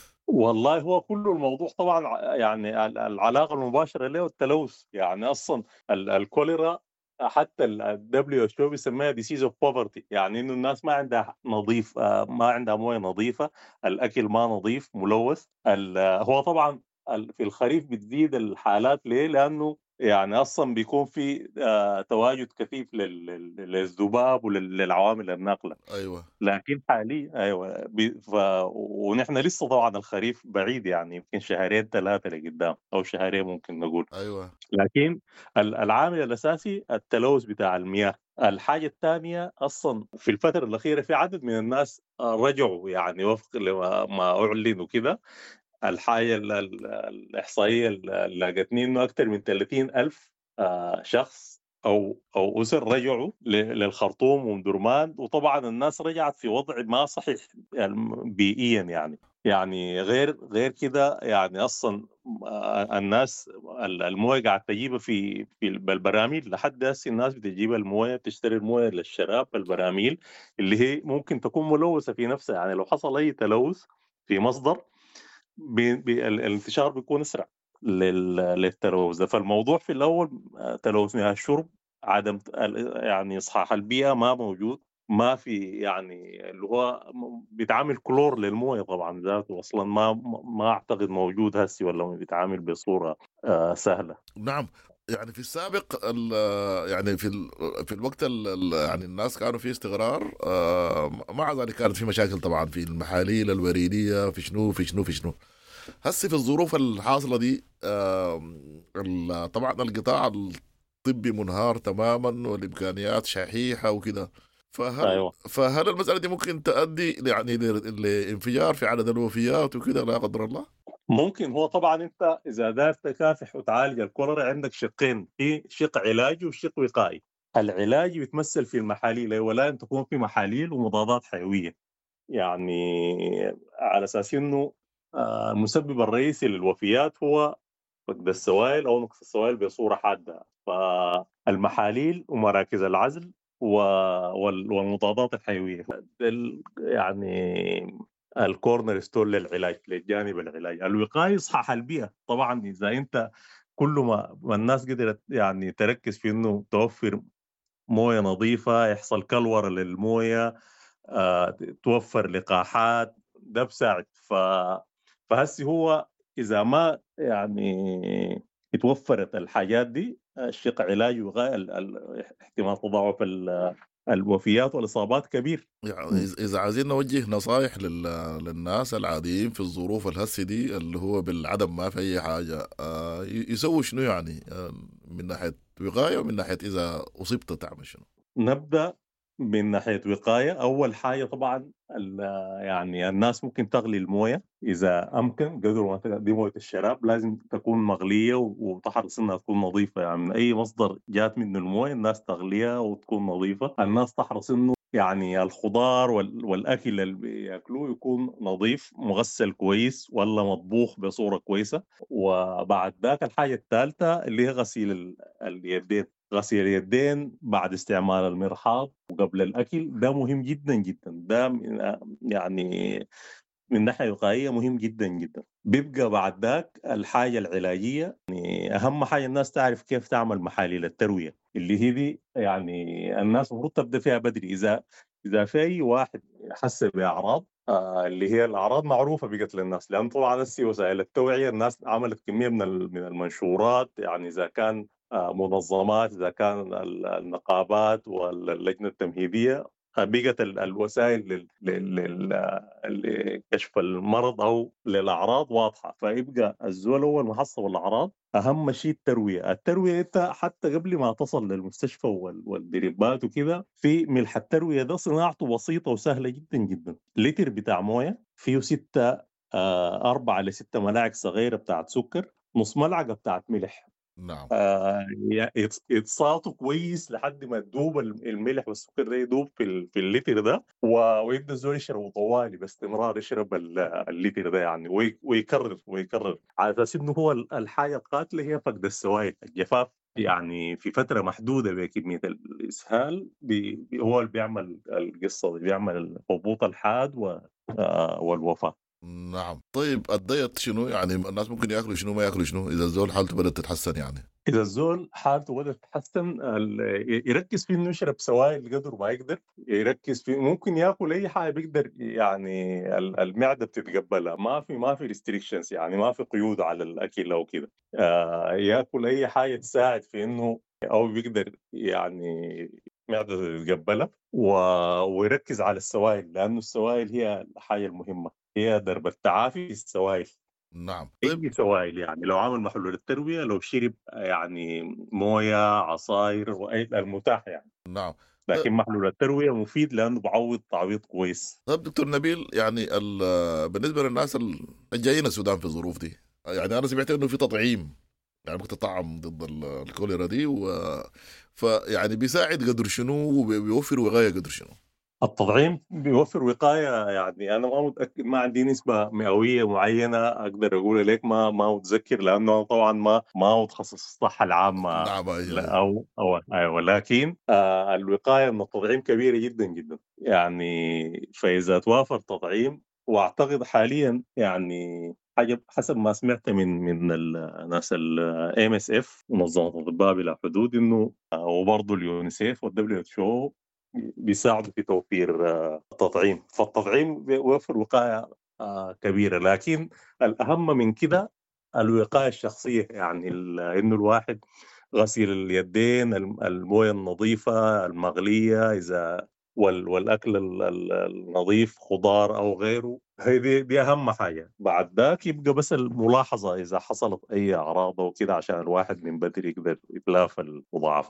والله هو كل الموضوع طبعا ع- يعني ال- العلاقه المباشره له التلوث. يعني اصلا ال- الكوليرا حتى الدبليو اتش او بيسميها ديسيز اوف بوفرتي، يعني انه الناس ما عندها نظيف، آه، ما عندها مويه نظيفه، الاكل ما نظيف، ملوث. ال- هو طبعا ال- في الخريف بتزيد الحالات ليه؟ لانه يعني اصلا بيكون في آه، تواجد كثيف لل- لل- للذباب وللعوامل الناقله. ايوه. لكن حاليا ايوه بي ف... ونحن لسه طبعا الخريف بعيد، يعني يمكن شهرين ثلاثه لقدام او شهرين ممكن نقول. ايوه. لكن ال- العامل الاساسي التلوث بتاع المياه. الحاجه الثانيه اصلا في الفتره الاخيره في عدد من الناس آه، رجعوا يعني وفق لما ما اعلن وكده. الحاجه ال- ال- الاحصائيه اللي لقتني انه اكثر من ثلاثين ألف آه، شخص او او اسر رجعوا ل- للخرطوم ومدرمان. وطبعا الناس رجعت في وضع ما صحيح يعني بيئيا، يعني يعني غير غير كده. يعني اصلا آه، الناس ال- المويه قاعد تجيبها في في البراميل. لحد هسه الناس بتجيب المويه، بتشتري المويه للشراب بالبراميل اللي هي ممكن تكون ملوثه في نفسها. يعني لو حصل اي تلوث في مصدر بي بي ال- الانتشار بيكون اسرع لل- للتلوث ده. فالموضوع في الاول آه، تلوث مياه الشرب، عدم ت- ال- يعني اصحاح البيئه ما موجود. ما في يعني اللي هو م- بيتعامل كلور للمويه طبعا ذاته اصلا ما ما اعتقد موجود هسي، ولا بيتعامل بصوره آه، سهله. نعم. يعني في السابق ال- يعني في ال- في الوقت ال- ال- يعني الناس كانوا في استقرار، آه، مع ذلك كانت في مشاكل طبعا في المحاليل الوريديه، في شنو في شنو في شنو. هسه في الظروف الحاصله دي، آه، ال- طبعا القطاع الطبي منهار تماما والامكانيات شحيحه وكده. فهل أيوة. فهل المسألة دي ممكن تؤدي يعني ل- لانفجار في عدد الوفيات وكده لا قدر الله؟ ممكن. هو طبعا انت اذا دار تكافح وتعالج الكوليرا عندك شقين، في شق علاجي وشق وقائي. العلاج بيتمثل في المحاليل، ولا ان تكون في محاليل ومضادات حيويه، يعني على اساس انه آه، المسبب الرئيسي للوفيات هو فقد السوائل او نقص السوائل بصوره حاده. فالمحاليل ومراكز العزل و- وال- والمضادات الحيويه دل- يعني الكورنر ستور للعلاج، للجانب العلاجي. الوقايه اصحاح البيئه. طبعا اذا انت كل ما ما الناس قدرت يعني تركز في انه توفر مويه نظيفه، يحصل كلوره للمويه، آه، توفر لقاحات، ده بساعد. ف فهسي هو اذا ما يعني اتوفرت الحاجات دي، الشق علاجي وغاية ال- ال- احتمال تضاعف ال- الوفيات والاصابات كبير. يعني إذا إذا عايزين نوجه نصائح لل... للناس العاديين في الظروف الهسي دي اللي هو بالعدم ما في أي حاجة، آه، ي- يسووا شنو يعني، آه، من ناحية وقاية ومن ناحية إذا أصبت تعمل شنو؟ نبدا من ناحيه وقايه. اول حاجه طبعا ال- يعني الناس ممكن تغلي المويه اذا امكن، قدر ما تقدر. دي مويه الشراب لازم تكون مغليه و- وتحرص انها تكون نظيفه، يعني من اي مصدر جات منه المويه الناس تغليها وتكون نظيفه. الناس تحرص انه يعني الخضار وال- والاكل اللي بياكلوه يكون نظيف مغسل كويس ولا مطبوخ بصوره كويسه. وبعد ذاك الحاجه الثالثه اللي هي غسيل ال- اليدين. غسيل اليدين بعد استعمال المرحاض وقبل الأكل ده مهم جدا جدا. ده من- يعني من ناحية وقائية مهم جدا جدا. بيبقى بعد ذاك الحاجة العلاجية، يعني أهم حاجة الناس تعرف كيف تعمل محاليل التروية، اللي هي دي يعني الناس المفروض تبدأ فيها بدري. إذا إذا في أي واحد حس بأعراض، آه اللي هي الأعراض معروفة بقت للناس، لأن طبعا هسه وسائل التوعية الناس عملت كمية من ال- من المنشورات، يعني إذا كان آه، منظمات، إذا كان ال- النقابات واللجنة التمهيدية، آه، بقت ال- الوسائل لل- لل- لل- لكشف المرض او للاعراض واضحه. فيبقى الزول اول ما حصل الاعراض اهم شيء الترويه. الترويه انت حتى قبل ما تصل للمستشفى وال- والدريبات وكذا، في ملح الترويه ده صناعته بسيطه وسهله جدا جدا. لتر بتاع مويه فيه ستة آه أربعة لستة ملاعق صغيرة بتاعت سكر، نص ملعقة بتاعت ملح. نعم. آه يت- يتصاطوا كويس لحد ما تدوب الملح والسكر ده يدوب في ال- في اللتر ده، و- ويبدا الزول يشربه طوالي باستمرار، يشرب ال- اللتر ده يعني، وي- ويكرر ويكرر، على اساس انه هو ال- الحاجه القاتله هي فقد السوائل، الجفاف. يعني في فتره محدوده بكميه الاسهال بي بي- هو اللي بيعمل القصه دي، بيعمل الهبوط الحاد و- آه، والوفاه. نعم. طيب الدايت شنو يعني، الناس ممكن ياكلوا شنو ما ياكلوا شنو اذا الزول حالته بدات تتحسن يعني؟ إذا الزول حالته بدأت تتحسن، ال- يركز في إنه يشرب سوائل قدر ما يقدر. يركز في ممكن ياكل أي حاجة بيقدر، يعني ال- المعدة بتتقبلها، ما في ما في ريستريكشنز، يعني ما في قيود على الأكل أو كده. آه ياكل أي حاجة تساعد في إنه أو بيقدر يعني معدة تتقبلها، و- ويركز على السوائل، لأنه السوائل هي الحاجة المهمة، هي درب التعافي في السوائل. نعم. اي سوائل، يعني لو عمل محلول الترويه، لو شرب يعني مويه، عصاير، واي المتاح يعني. نعم. لكن محلول الترويه مفيد لانه بعوض تعويض كويس. طيب دكتور نبيل، يعني ال- بالنسبه للناس ال- الجايين السودان في الظروف دي، يعني انا سمعت انه في تطعيم يعني متطعم ضد ال- الكوليرا دي، و فيعني بيساعد قدر شنو وبيوفر وقايه قدر شنو؟ التطعيم بيوفر وقايه، يعني انا ما متاكد، ما عندي نسبه مئويه معينه اقدر اقول لك، ما ما متذكر، لانه أنا طبعا ما ما متخصص الصحه العامه. نعم. لا، او او ايوه، لكن آه الوقايه من التطعيم كبيره جدا جدا يعني. فاذا توافر تطعيم، واعتقد حاليا يعني حاجه حسب ما سمعت من من ال- ناس الام اس اف، منظمه الاطباء بلا حدود، انه آه، وبرضه اليونيسيف والدبليو اتش او بيساعدوا في توفير آه، التطعيم. فالتطعيم بيوفر وقايه آه، كبيره، لكن الاهم من كده الوقايه الشخصيه، يعني ال- انه الواحد غسيل اليدين، الم- المويه النظيفه المغليه، اذا وال- والاكل ال- ال- النظيف، خضار او غيره. هي دي, دي اهم حاجه. بعد ذاك يبقى بس الملاحظه اذا حصلت اي اعراض او كده، عشان الواحد من بدري يقدر يتلافى المضاعفات.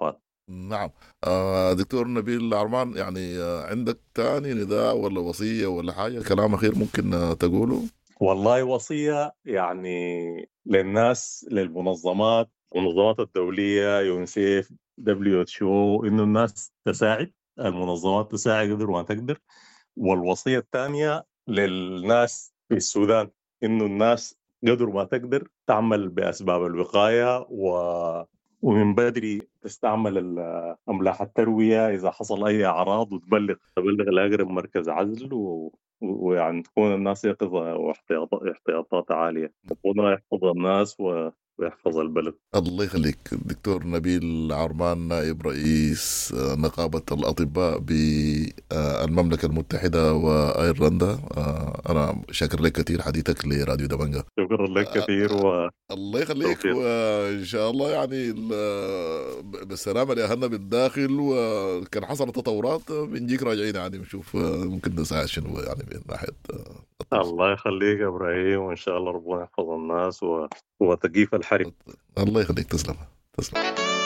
نعم. آه دكتور نبيل عرمان، يعني آه عندك تاني نداء ولا وصية ولا حاجة، كلام أخير ممكن آه تقوله؟ والله وصية يعني للناس، للمنظمات، المنظمات الدولية، يونسيف، دبليو اتش او، انه الناس تساعد، المنظمات تساعد قدر ما تقدر. والوصية الثانية للناس في السودان، انه الناس قدر ما تقدر تعمل بأسباب الوقاية و... ومن بدري تستعمل ال- أملاح التروية إذا حصل أي أعراض، وتبلغ تبلغ لأقرب مركز عزل، و... ويعني تكون الناس يقظة واحتياطات احتياطات عالية. ربنا يحفظ الناس و... ويحفظ البلد. الله يخليك. دكتور نبيل عرمان، نائب رئيس آه، نقابة الأطباء بالمملكة المتحدة وأيرلندا، آه، أنا شاكر لك كثير حديثك لراديو دبنجة. شكرا لك كثير و... الله يخليك، وإن شاء الله يعني ال- بالسلامة لأهلنا بالداخل، وكان حصل تطورات بنجيك راجعين يعني نشوف آه، ممكن نساعد شنو يعني من ناحية آه، الله يخليك يا إبراهيم، وإن شاء الله ربنا يحفظ الناس و... وتقيف الحرب. الله يخليك. تسلم تسلم.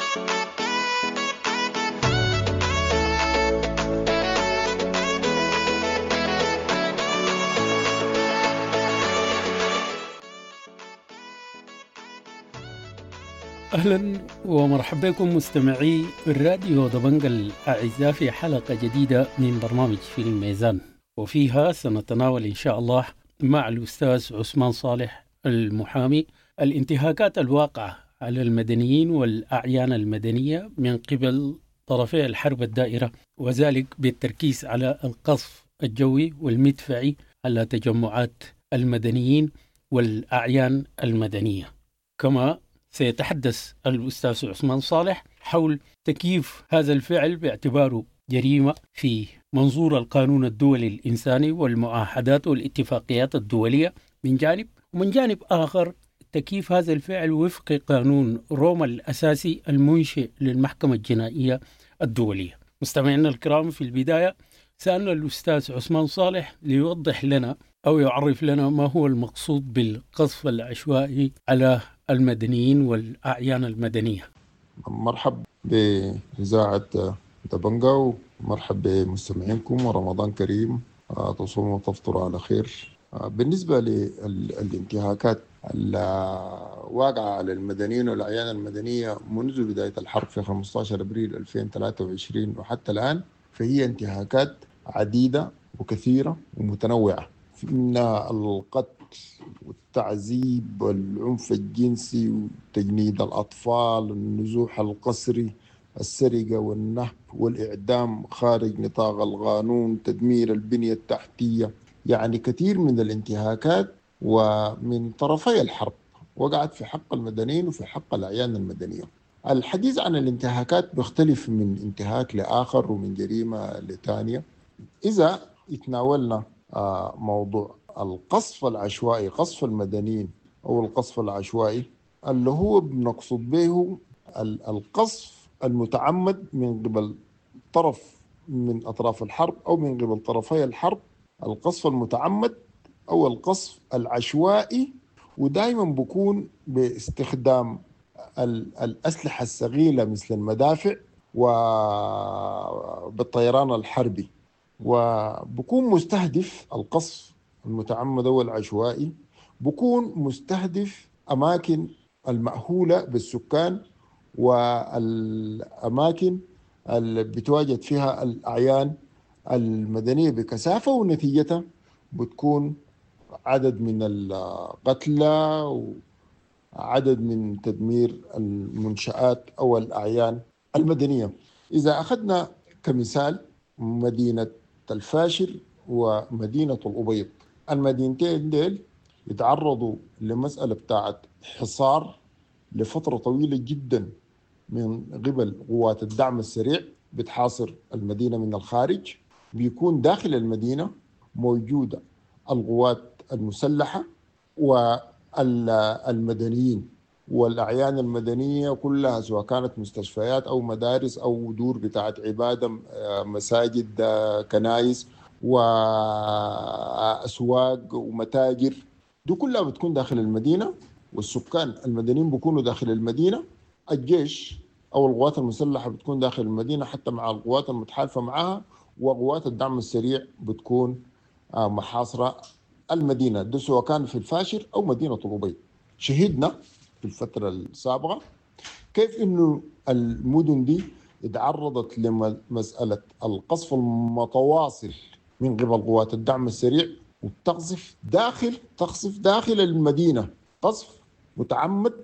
أهلا ومرحبا بكم مستمعي الراديو دبنجة الأعزاء في حلقة جديدة من برنامج في الميزان، وفيها سنتناول إن شاء الله مع الأستاذ عثمان صالح المحامي الانتهاكات الواقعة على المدنيين والأعيان المدنية من قبل طرفي الحرب الدائرة، وذلك بالتركيز على القصف الجوي والمدفعي على تجمعات المدنيين والأعيان المدنية. كما سيتحدث الأستاذ عثمان صالح حول تكييف هذا الفعل باعتباره جريمة في منظور القانون الدولي الإنساني والمعاهدات والاتفاقيات الدولية من جانب، ومن جانب آخر تكييف هذا الفعل وفق قانون روما الأساسي المنشئ للمحكمة الجنائية الدولية. مستمعينا الكرام، في البداية سألنا الأستاذ عثمان صالح ليوضح لنا أو يعرف لنا ما هو المقصود بالقصف العشوائي على المدنيين والأعيان المدنية. مرحب بإذاعة دبنجة، ومرحب بمستمعينكم، ورمضان كريم، تصوموا وتفطروا على خير. بالنسبة للانتهاكات الواقعة على المدنيين والأعيان المدنية منذ بداية الحرب في خمسة عشر أبريل ألفين وثلاثة وعشرين وحتى الآن، فهي انتهاكات عديدة وكثيرة ومتنوعة، من القتل والتعذيب والعنف الجنسي وتجنيد الأطفال، النزوح القسري، السرقة والنهب والإعدام خارج نطاق القانون، تدمير البنية التحتية. يعني كثير من الانتهاكات ومن طرفي الحرب وقعت في حق المدنيين وفي حق الأعيان المدنية. الحديث عن الانتهاكات بيختلف من انتهاك لآخر ومن جريمة لتانية. إذا اتناولنا موضوع القصف العشوائي، قصف المدنيين أو القصف العشوائي، اللي هو بنقصد به القصف المتعمد من قبل طرف من أطراف الحرب أو من قبل طرفي الحرب، القصف المتعمد أو القصف العشوائي، ودائما بيكون باستخدام الأسلحة الثقيلة مثل المدافع وبالطيران الحربي، وبكون مستهدف القصف المتعمد والعشوائي، بكون مستهدف أماكن المأهولة بالسكان والأماكن اللي بتواجد فيها الأعيان المدنية بكثافة، ونتيجتها بتكون عدد من القتلى وعدد من تدمير المنشآت أو الأعيان المدنية. إذا أخذنا كمثال مدينة الفاشر ومدينة الأبيض، المدينتين ديل يتعرضوا لمسألة بتاعت حصار لفترة طويلة جدا من قبل قوات الدعم السريع، بتحاصر المدينة من الخارج، بيكون داخل المدينة موجودة القوات المسلحة والمدنيين والأعيان المدنية كلها، سواء كانت مستشفيات أو مدارس أو دور بتاعت عبادة، مساجد، كنائس وأسواق ومتاجر، دي كلها بتكون داخل المدينة، والسكان المدنيين بيكونوا داخل المدينة. الجيش أو القوات المسلحة بتكون داخل المدينة حتى مع القوات المتحالفة معها، وقوات الدعم السريع بتكون محاصرة المدينة، ده سواء كان في الفاشر أو مدينة الأبيض. شهدنا في الفترة السابقة كيف إنه المدن دي اتعرضت لمسألة القصف المتواصل من قبل قوات الدعم السريع، وتقصف داخل تقصف داخل المدينة، قصف متعمد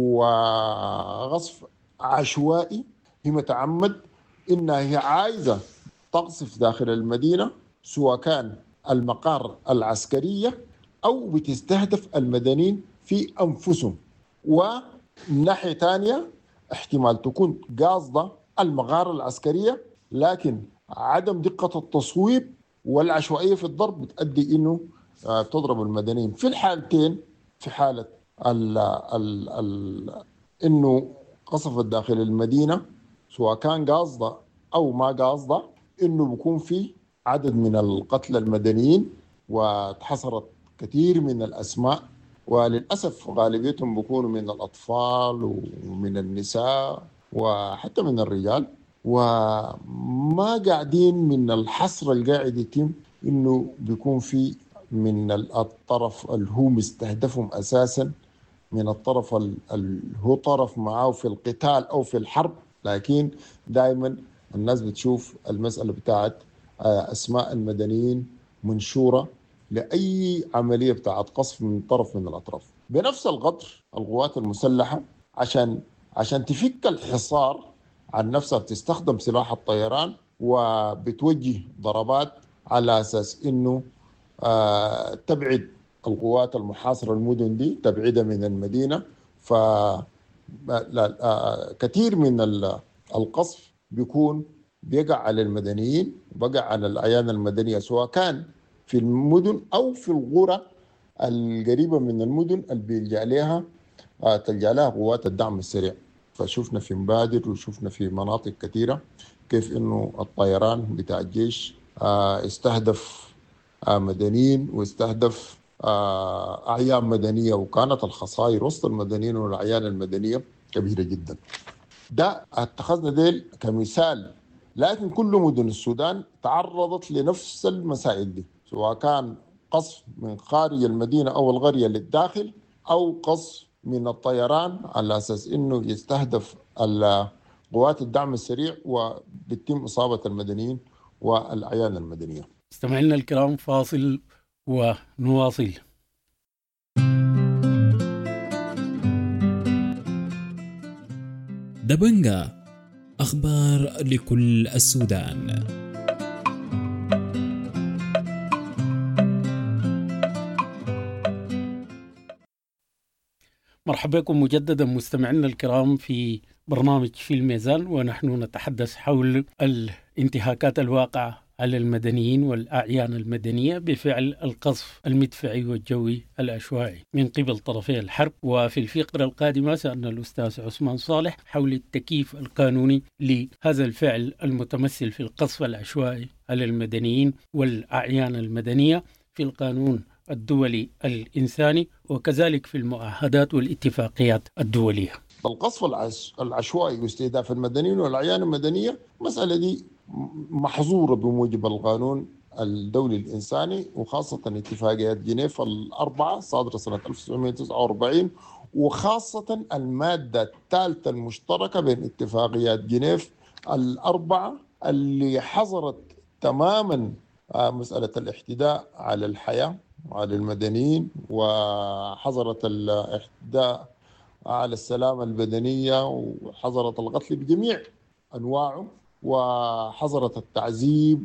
وقصف عشوائي. هي متعمد إنها هي عايزة تقصف داخل المدينة، سواء كان المقار العسكرية أو بتستهدف المدنيين في أنفسهم. وناحية تانية احتمال تكون قاصدة المغارة العسكرية، لكن عدم دقة التصويب والعشوائية في الضرب بتؤدي إنه تضرب المدنيين. في الحالتين، في حالة ال ال ال إنه قصفت داخل المدينة سواء كان قاصدة أو ما قاصدة، إنه بيكون في عدد من القتلى المدنيين وتحصرت كثير من الأسماء، وللأسف غالبيتهم بيكونوا من الأطفال ومن النساء وحتى من الرجال. وما قاعدين من الحصر القاعد يتم إنه بيكون في من الطرف اللي هو مستهدفهم أساسا، من الطرف اللي هو طرف معاه في القتال أو في الحرب، لكن دائما الناس بتشوف المسألة بتاعت أسماء المدنيين منشورة لأي عملية بتاعت قصف من طرف من الأطراف. بنفس القدر القوات المسلحة عشان عشان تفك الحصار عن نفسها بتستخدم سلاح الطيران، وبتوجه ضربات على أساس إنه آه تبعد القوات المحاصرة المدن دي، تبعدها من المدينة. ف كثير من القصف بيكون بيقع على المدنيين وبقع على الأعيان المدنية، سواء كان في المدن أو في القرى القريبة من المدن اللي بيلجأ لها تلجأ لها قوات الدعم السريع. فشوفنا في مبادر وشوفنا في مناطق كثيرة كيف إنه الطيران بتاع الجيش استهدف مدنيين واستهدف أعيان مدنية، وكانت الخسائر وسط المدنيين والأعيان المدنية كبيرة جدا. ده اتخذنا ديل كمثال، لكن كل مدن السودان تعرضت لنفس المسائل دي، سواء كان قصف من خارج المدينة أو القرية للداخل، أو قصف من الطيران على أساس إنه يستهدف قوات الدعم السريع وبتم إصابة المدنيين والأعيان المدنية. مستمعينا الكرام، فاصل ونواصل. دبنجا، أخبار لكل السودان. مرحبا بكم مجددا مستمعينا الكرام في برنامج في الميزان، ونحن نتحدث حول الانتهاكات الواقعة على المدنيين والأعيان المدنية بفعل القصف المدفعي والجوي العشوائي من قبل طرفي الحرب. وفي الفقرة القادمة سألنا الأستاذ عثمان صالح حول التكييف القانوني لهذا الفعل المتمثل في القصف العشوائي على المدنيين والأعيان المدنية في القانون الدولي الإنساني وكذلك في المعاهدات والاتفاقيات الدولية. القصف العشوائي واستهداف المدنيين والأعيان المدنية مسألة دي محظورة بموجب القانون الدولي الإنساني، وخاصة اتفاقيات جنيف الأربعة صادرة سنة ألف وتسعمائة وتسعة وأربعين، وخاصة المادة الثالثة المشتركة بين اتفاقيات جنيف الأربعة اللي حظرت تماما مسألة الاعتداء على الحياة وعلى المدنيين، وحظرت الاعتداء على السلامة البدنية، وحظرت القتل بجميع أنواعه، وحظرت التعذيب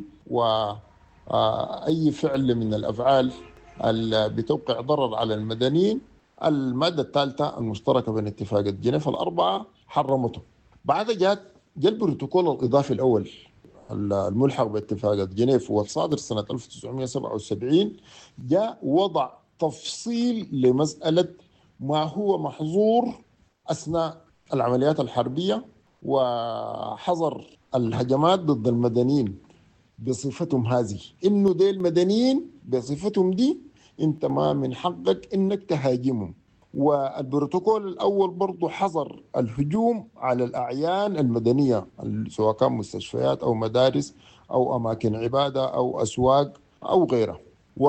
وأي فعل من الأفعال اللي بتوقع ضرر على المدنيين. المادة الثالثة المشتركة بين اتفاقية جنيف الأربعة حرمته. بعد جاء جاء البروتوكول الإضافي الأول الملحق باتفاقية جنيف والصادر سنة ألف وتسعمائة وسبعة وسبعين، جاء وضع تفصيل لمسألة ما هو محظور أثناء العمليات الحربية، وحظر الهجمات ضد المدنيين بصفتهم هذه، إنه دي المدنيين بصفتهم دي أنت ما من حقك إنك تهاجمهم، والبروتوكول الأول برضو حظر الهجوم على الأعيان المدنية سواء كان مستشفيات أو مدارس أو أماكن عبادة أو أسواق أو غيرها.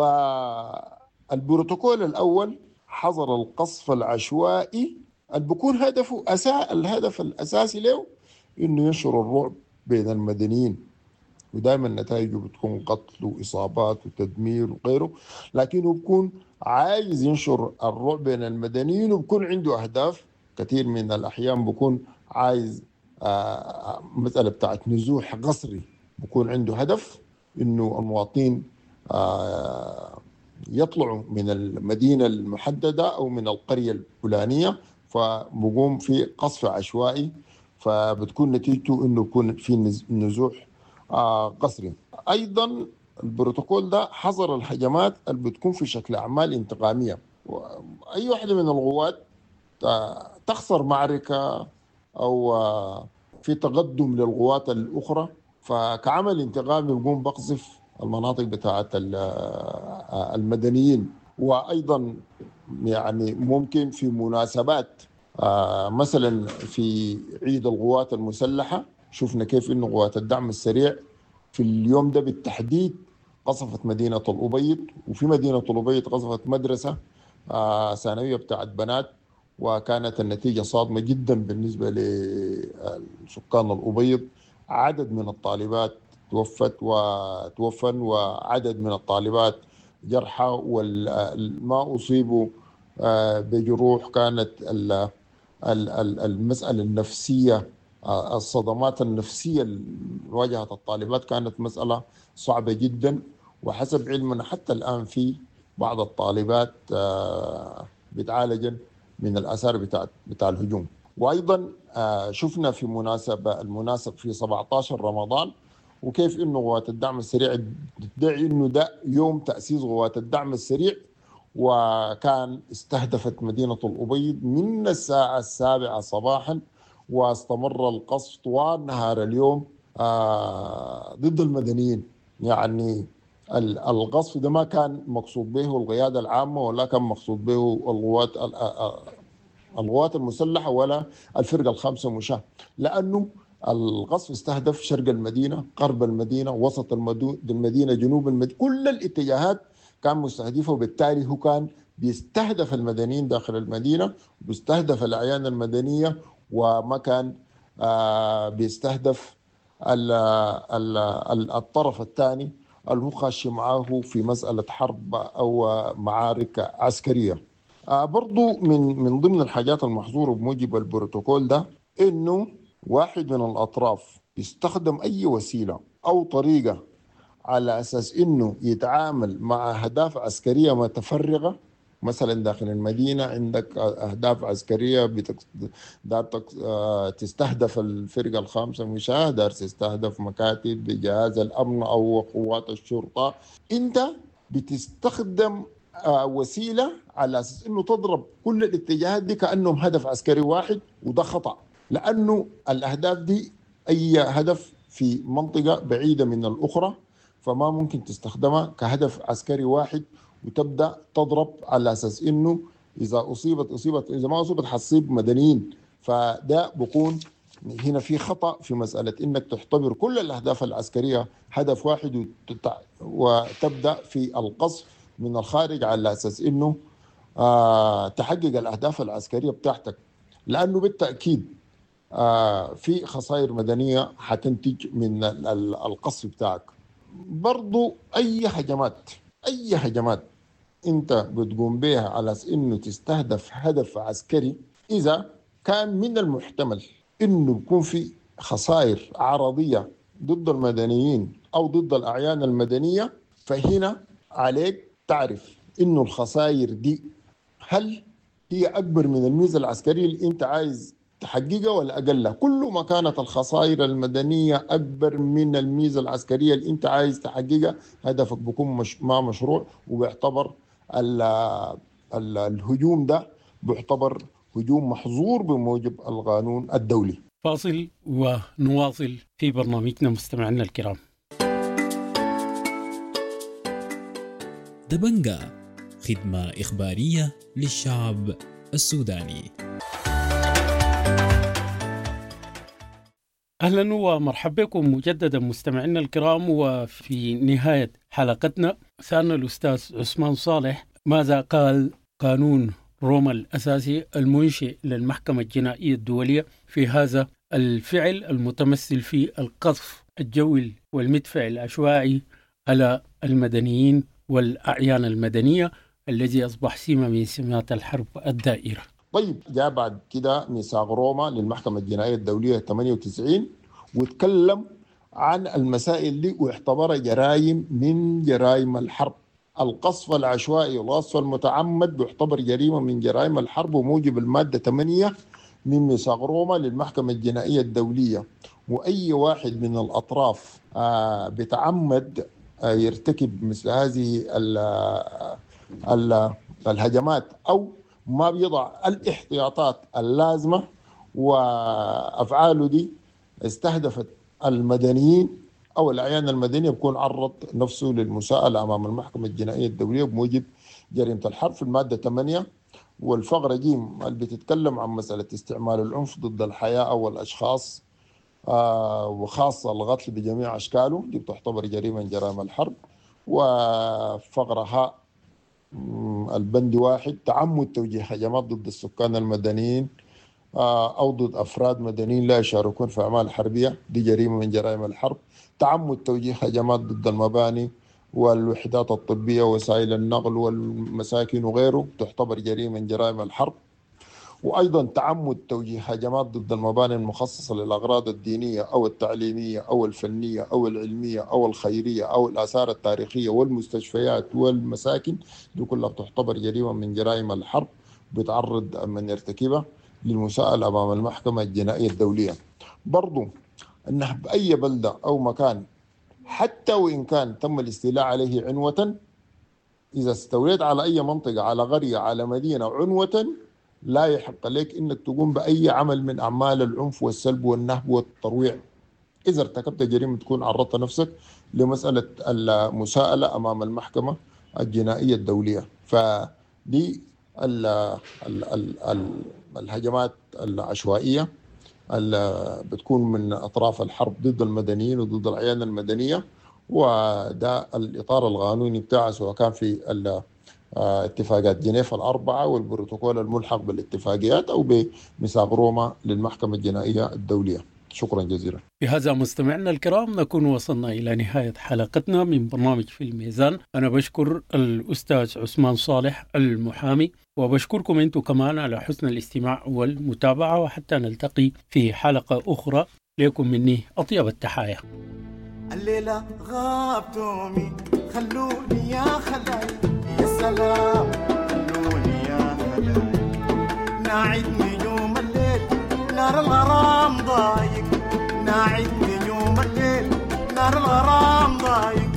والبروتوكول الأول حظر القصف العشوائي اللي بيكون هدفه أسا... الهدف الأساسي له إنه ينشر الرعب بين المدنيين، ودائما نتائجه بتكون قتل وإصابات وتدمير وغيره، لكنه بيكون عايز ينشر الرعب بين المدنيين وبكون عنده أهداف. كثير من الأحيان بيكون عايز آه مسألة بتاعت نزوح قسري، بيكون عنده هدف إنه المواطنين آه يطلعوا من المدينة المحددة أو من القرية الفلانية، فبقوم في قصف عشوائي، فبتكون نتيجته إنه يكون في نزوح آه قسري. أيضا البروتوكول ده حظر الهجمات اللي بتكون في شكل أعمال انتقامية. أي واحدة من القوات تخسر معركة أو في تقدم للقوات الأخرى، فكعمل انتقامي بيقوم بقصف المناطق بتاعت المدنيين. وأيضا يعني ممكن في مناسبات مثلا في عيد القوات المسلحة شفنا كيف إنه قوات الدعم السريع في اليوم ده بالتحديد قصفت مدينة الأبيض، وفي مدينة الأبيض قصفت مدرسة آه ثانوية بتاعت بنات، وكانت النتيجة صادمة جدا بالنسبة لسكان الأبيض. عدد من الطالبات توفت وتوفن، وعدد من الطالبات جرحى، وما أصيبوا آه بجروح. كانت المسألة النفسية، الصدمات النفسية اللي واجهت الطالبات كانت مسألة صعبة جدا. وحسب علمنا حتى الآن في بعض الطالبات بتعالجن من الآثار بتاع بتاع الهجوم. وأيضا شفنا في مناسبة المناسب في سبعة عشر رمضان وكيف إنه قوات الدعم السريع تدعي إنه ده يوم تأسيس قوات الدعم السريع، وكان استهدفت مدينة الأبيض من الساعة السابعة صباحا، واستمر القصف طوال نهار اليوم آه ضد المدنيين. يعني القصف ده ما كان مقصود به القيادة العامة، ولا كان مقصود به القوات القوات المسلحة ولا الفرقة الخامسة مشاة، لأنه القصف استهدف شرق المدينة، غرب المدينة، وسط المدينة، جنوب المدينة، كل الاتجاهات كان مستهدفه. وبالتالي هو كان بيستهدف المدنيين داخل المدينة، بيستهدف الأعيان المدنية، وما كان آه بيستهدف ال ال ال الطرف الثاني اللي هو خاش معاه في مسألة حرب أو معارك عسكرية. آه برضو من من ضمن الحاجات المحظورة بموجب البروتوكول ده إنه واحد من الأطراف يستخدم أي وسيلة أو طريقة على أساس إنه يتعامل مع أهداف عسكرية متفرغة. مثلا داخل المدينة عندك أهداف عسكرية بتك... دار تك... تستهدف الفرقة الخامسة مشاة، دار تستهدف مكاتب بجهاز الأمن أو قوات الشرطة، أنت بتستخدم وسيلة على أساس إنه تضرب كل الاتجاهات دي كأنهم هدف عسكري واحد، وده خطأ، لأنه الأهداف دي أي هدف في منطقة بعيدة من الأخرى، فما ممكن تستخدمها كهدف عسكري واحد وتبدأ تضرب على أساس إنه إذا أصيبت أصيبت إذا ما أصيبت حتصيب مدنيين. فده بكون هنا في خطأ في مسألة إنك تعتبر كل الأهداف العسكرية هدف واحد وتبدأ في القصف من الخارج على أساس إنه آه تحقق الأهداف العسكرية بتاعتك، لأنه بالتأكيد آه في خسائر مدنية حتنتج من القصف بتاعك. برضو أي هجمات أي هجمات أنت بتقوم بها على إنه تستهدف هدف عسكري، إذا كان من المحتمل إنه يكون في خسائر عرضية ضد المدنيين أو ضد الأعيان المدنية، فهنا عليك تعرف إنه الخسائر دي هل هي أكبر من الميزة العسكرية اللي أنت عايز تحققها ولا أقلها. كل ما كانت الخسائر المدنية أكبر من الميزة العسكرية اللي أنت عايز تحققها، هدفك بيكون مش ما مشروع، وبيعتبر ال ال الهجوم ده بيعتبر هجوم محظور بموجب القانون الدولي. فاصل ونواصل في برنامجنا مستمعينا الكرام. دبنجة، خدمة إخبارية للشعب السوداني. أهلا ومرحبا بكم مجددا مستمعينا الكرام. وفي نهاية حلقتنا سألنا الأستاذ عثمان صالح ماذا قال قانون روما الأساسي المنشئ للمحكمة الجنائية الدولية في هذا الفعل المتمثل في القذف الجوي والمدفع العشوائي على المدنيين والأعيان المدنية الذي أصبح سمة من سمات الحرب الدائرة. طيب جاء بعد كده ميثاق روما للمحكمة الجنائية الدولية ثمانية وتسعين وتكلم عن المسائل دي واعتبرها جرائم من جرائم الحرب. القصف العشوائي والقصف المتعمد بيعتبر جريمة من جرائم الحرب وموجب المادة ثمانية من ميثاق روما للمحكمة الجنائية الدولية. وأي واحد من الأطراف آه بتعمد آه يرتكب مثل هذه ال ال الهجمات أو ما بيضع الاحتياطات اللازمة وأفعاله دي استهدفت المدنيين أو الأعيان المدنية بيكون عرض نفسه للمساءلة أمام المحكمة الجنائية الدولية بموجب جريمة الحرب في المادة ثمانية. والفقرة جيم اللي بتتكلم عن مسألة استعمال العنف ضد الحياة أو الأشخاص آه وخاصة القتل بجميع أشكاله دي بتعتبر جريمة من جرائم الحرب. وفقرة ها البند واحد تعمد توجيه هجمات ضد السكان المدنيين أو ضد أفراد مدنيين لا يشاركون في أعمال حربية دي جريمة من جرائم الحرب. تعمد توجيه هجمات ضد المباني والوحدات الطبية ووسائل النقل والمساكن وغيره تعتبر جريمة من جرائم الحرب. وأيضا تعمد توجيه هجمات ضد المباني المخصصة للأغراض الدينية أو التعليمية أو الفنية أو العلمية أو الخيرية أو الآثار التاريخية والمستشفيات والمساكن دي كلها تعتبر جريمة من جرائم الحرب بتعرض من يرتكبها للمساءلة أمام المحكمة الجنائية الدولية. برضو أنه بأي بلدة أو مكان حتى وإن كان تم الاستيلاء عليه عنوة، إذا استوليت على أي منطقة على قرية على مدينة عنوة لا يحق لك إنك تقوم بأي عمل من أعمال العنف والسلب والنهب والترويع. إذا ارتكبت جريمة تكون عرضت نفسك لمسألة المساءلة أمام المحكمة الجنائية الدولية. فدي ال ال ال ال الهجمات العشوائية اللي بتكون من أطراف الحرب ضد المدنيين وضد الأعيان المدنية، وده الإطار القانوني بتاعه سواء كان في اتفاقات جنيف الأربعة والبروتوكول الملحق بالاتفاقيات أو بميثاق روما للمحكمة الجنائية الدولية. شكرا جزيلا. بهذا مستمعينا الكرام نكون وصلنا إلى نهاية حلقتنا من برنامج في الميزان. أنا بشكر الأستاذ عثمان صالح المحامي وبشكركم أنتم كمان على حسن الاستماع والمتابعة، وحتى نلتقي في حلقة أخرى لكم مني أطيب التحايا. الليلة غابتومي خلوني يا خلاي يا سلام خلوني يا خلاي ناعد نجوم الليل نار الغرام ضايق ناعد نجوم الليل نار الغرام ضايق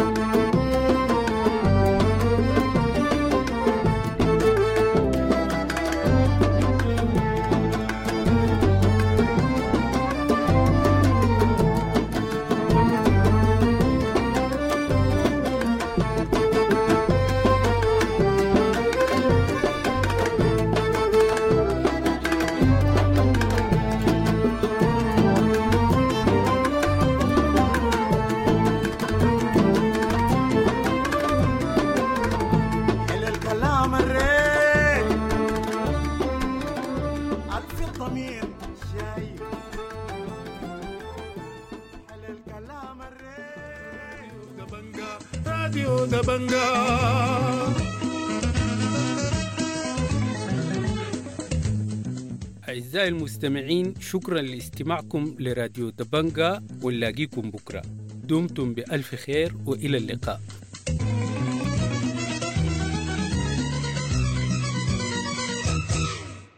أعزائي المستمعين، شكرا لاستماعكم لراديو دبنجا، ونلاقيكم بكرة. دمتم بألف خير وإلى اللقاء.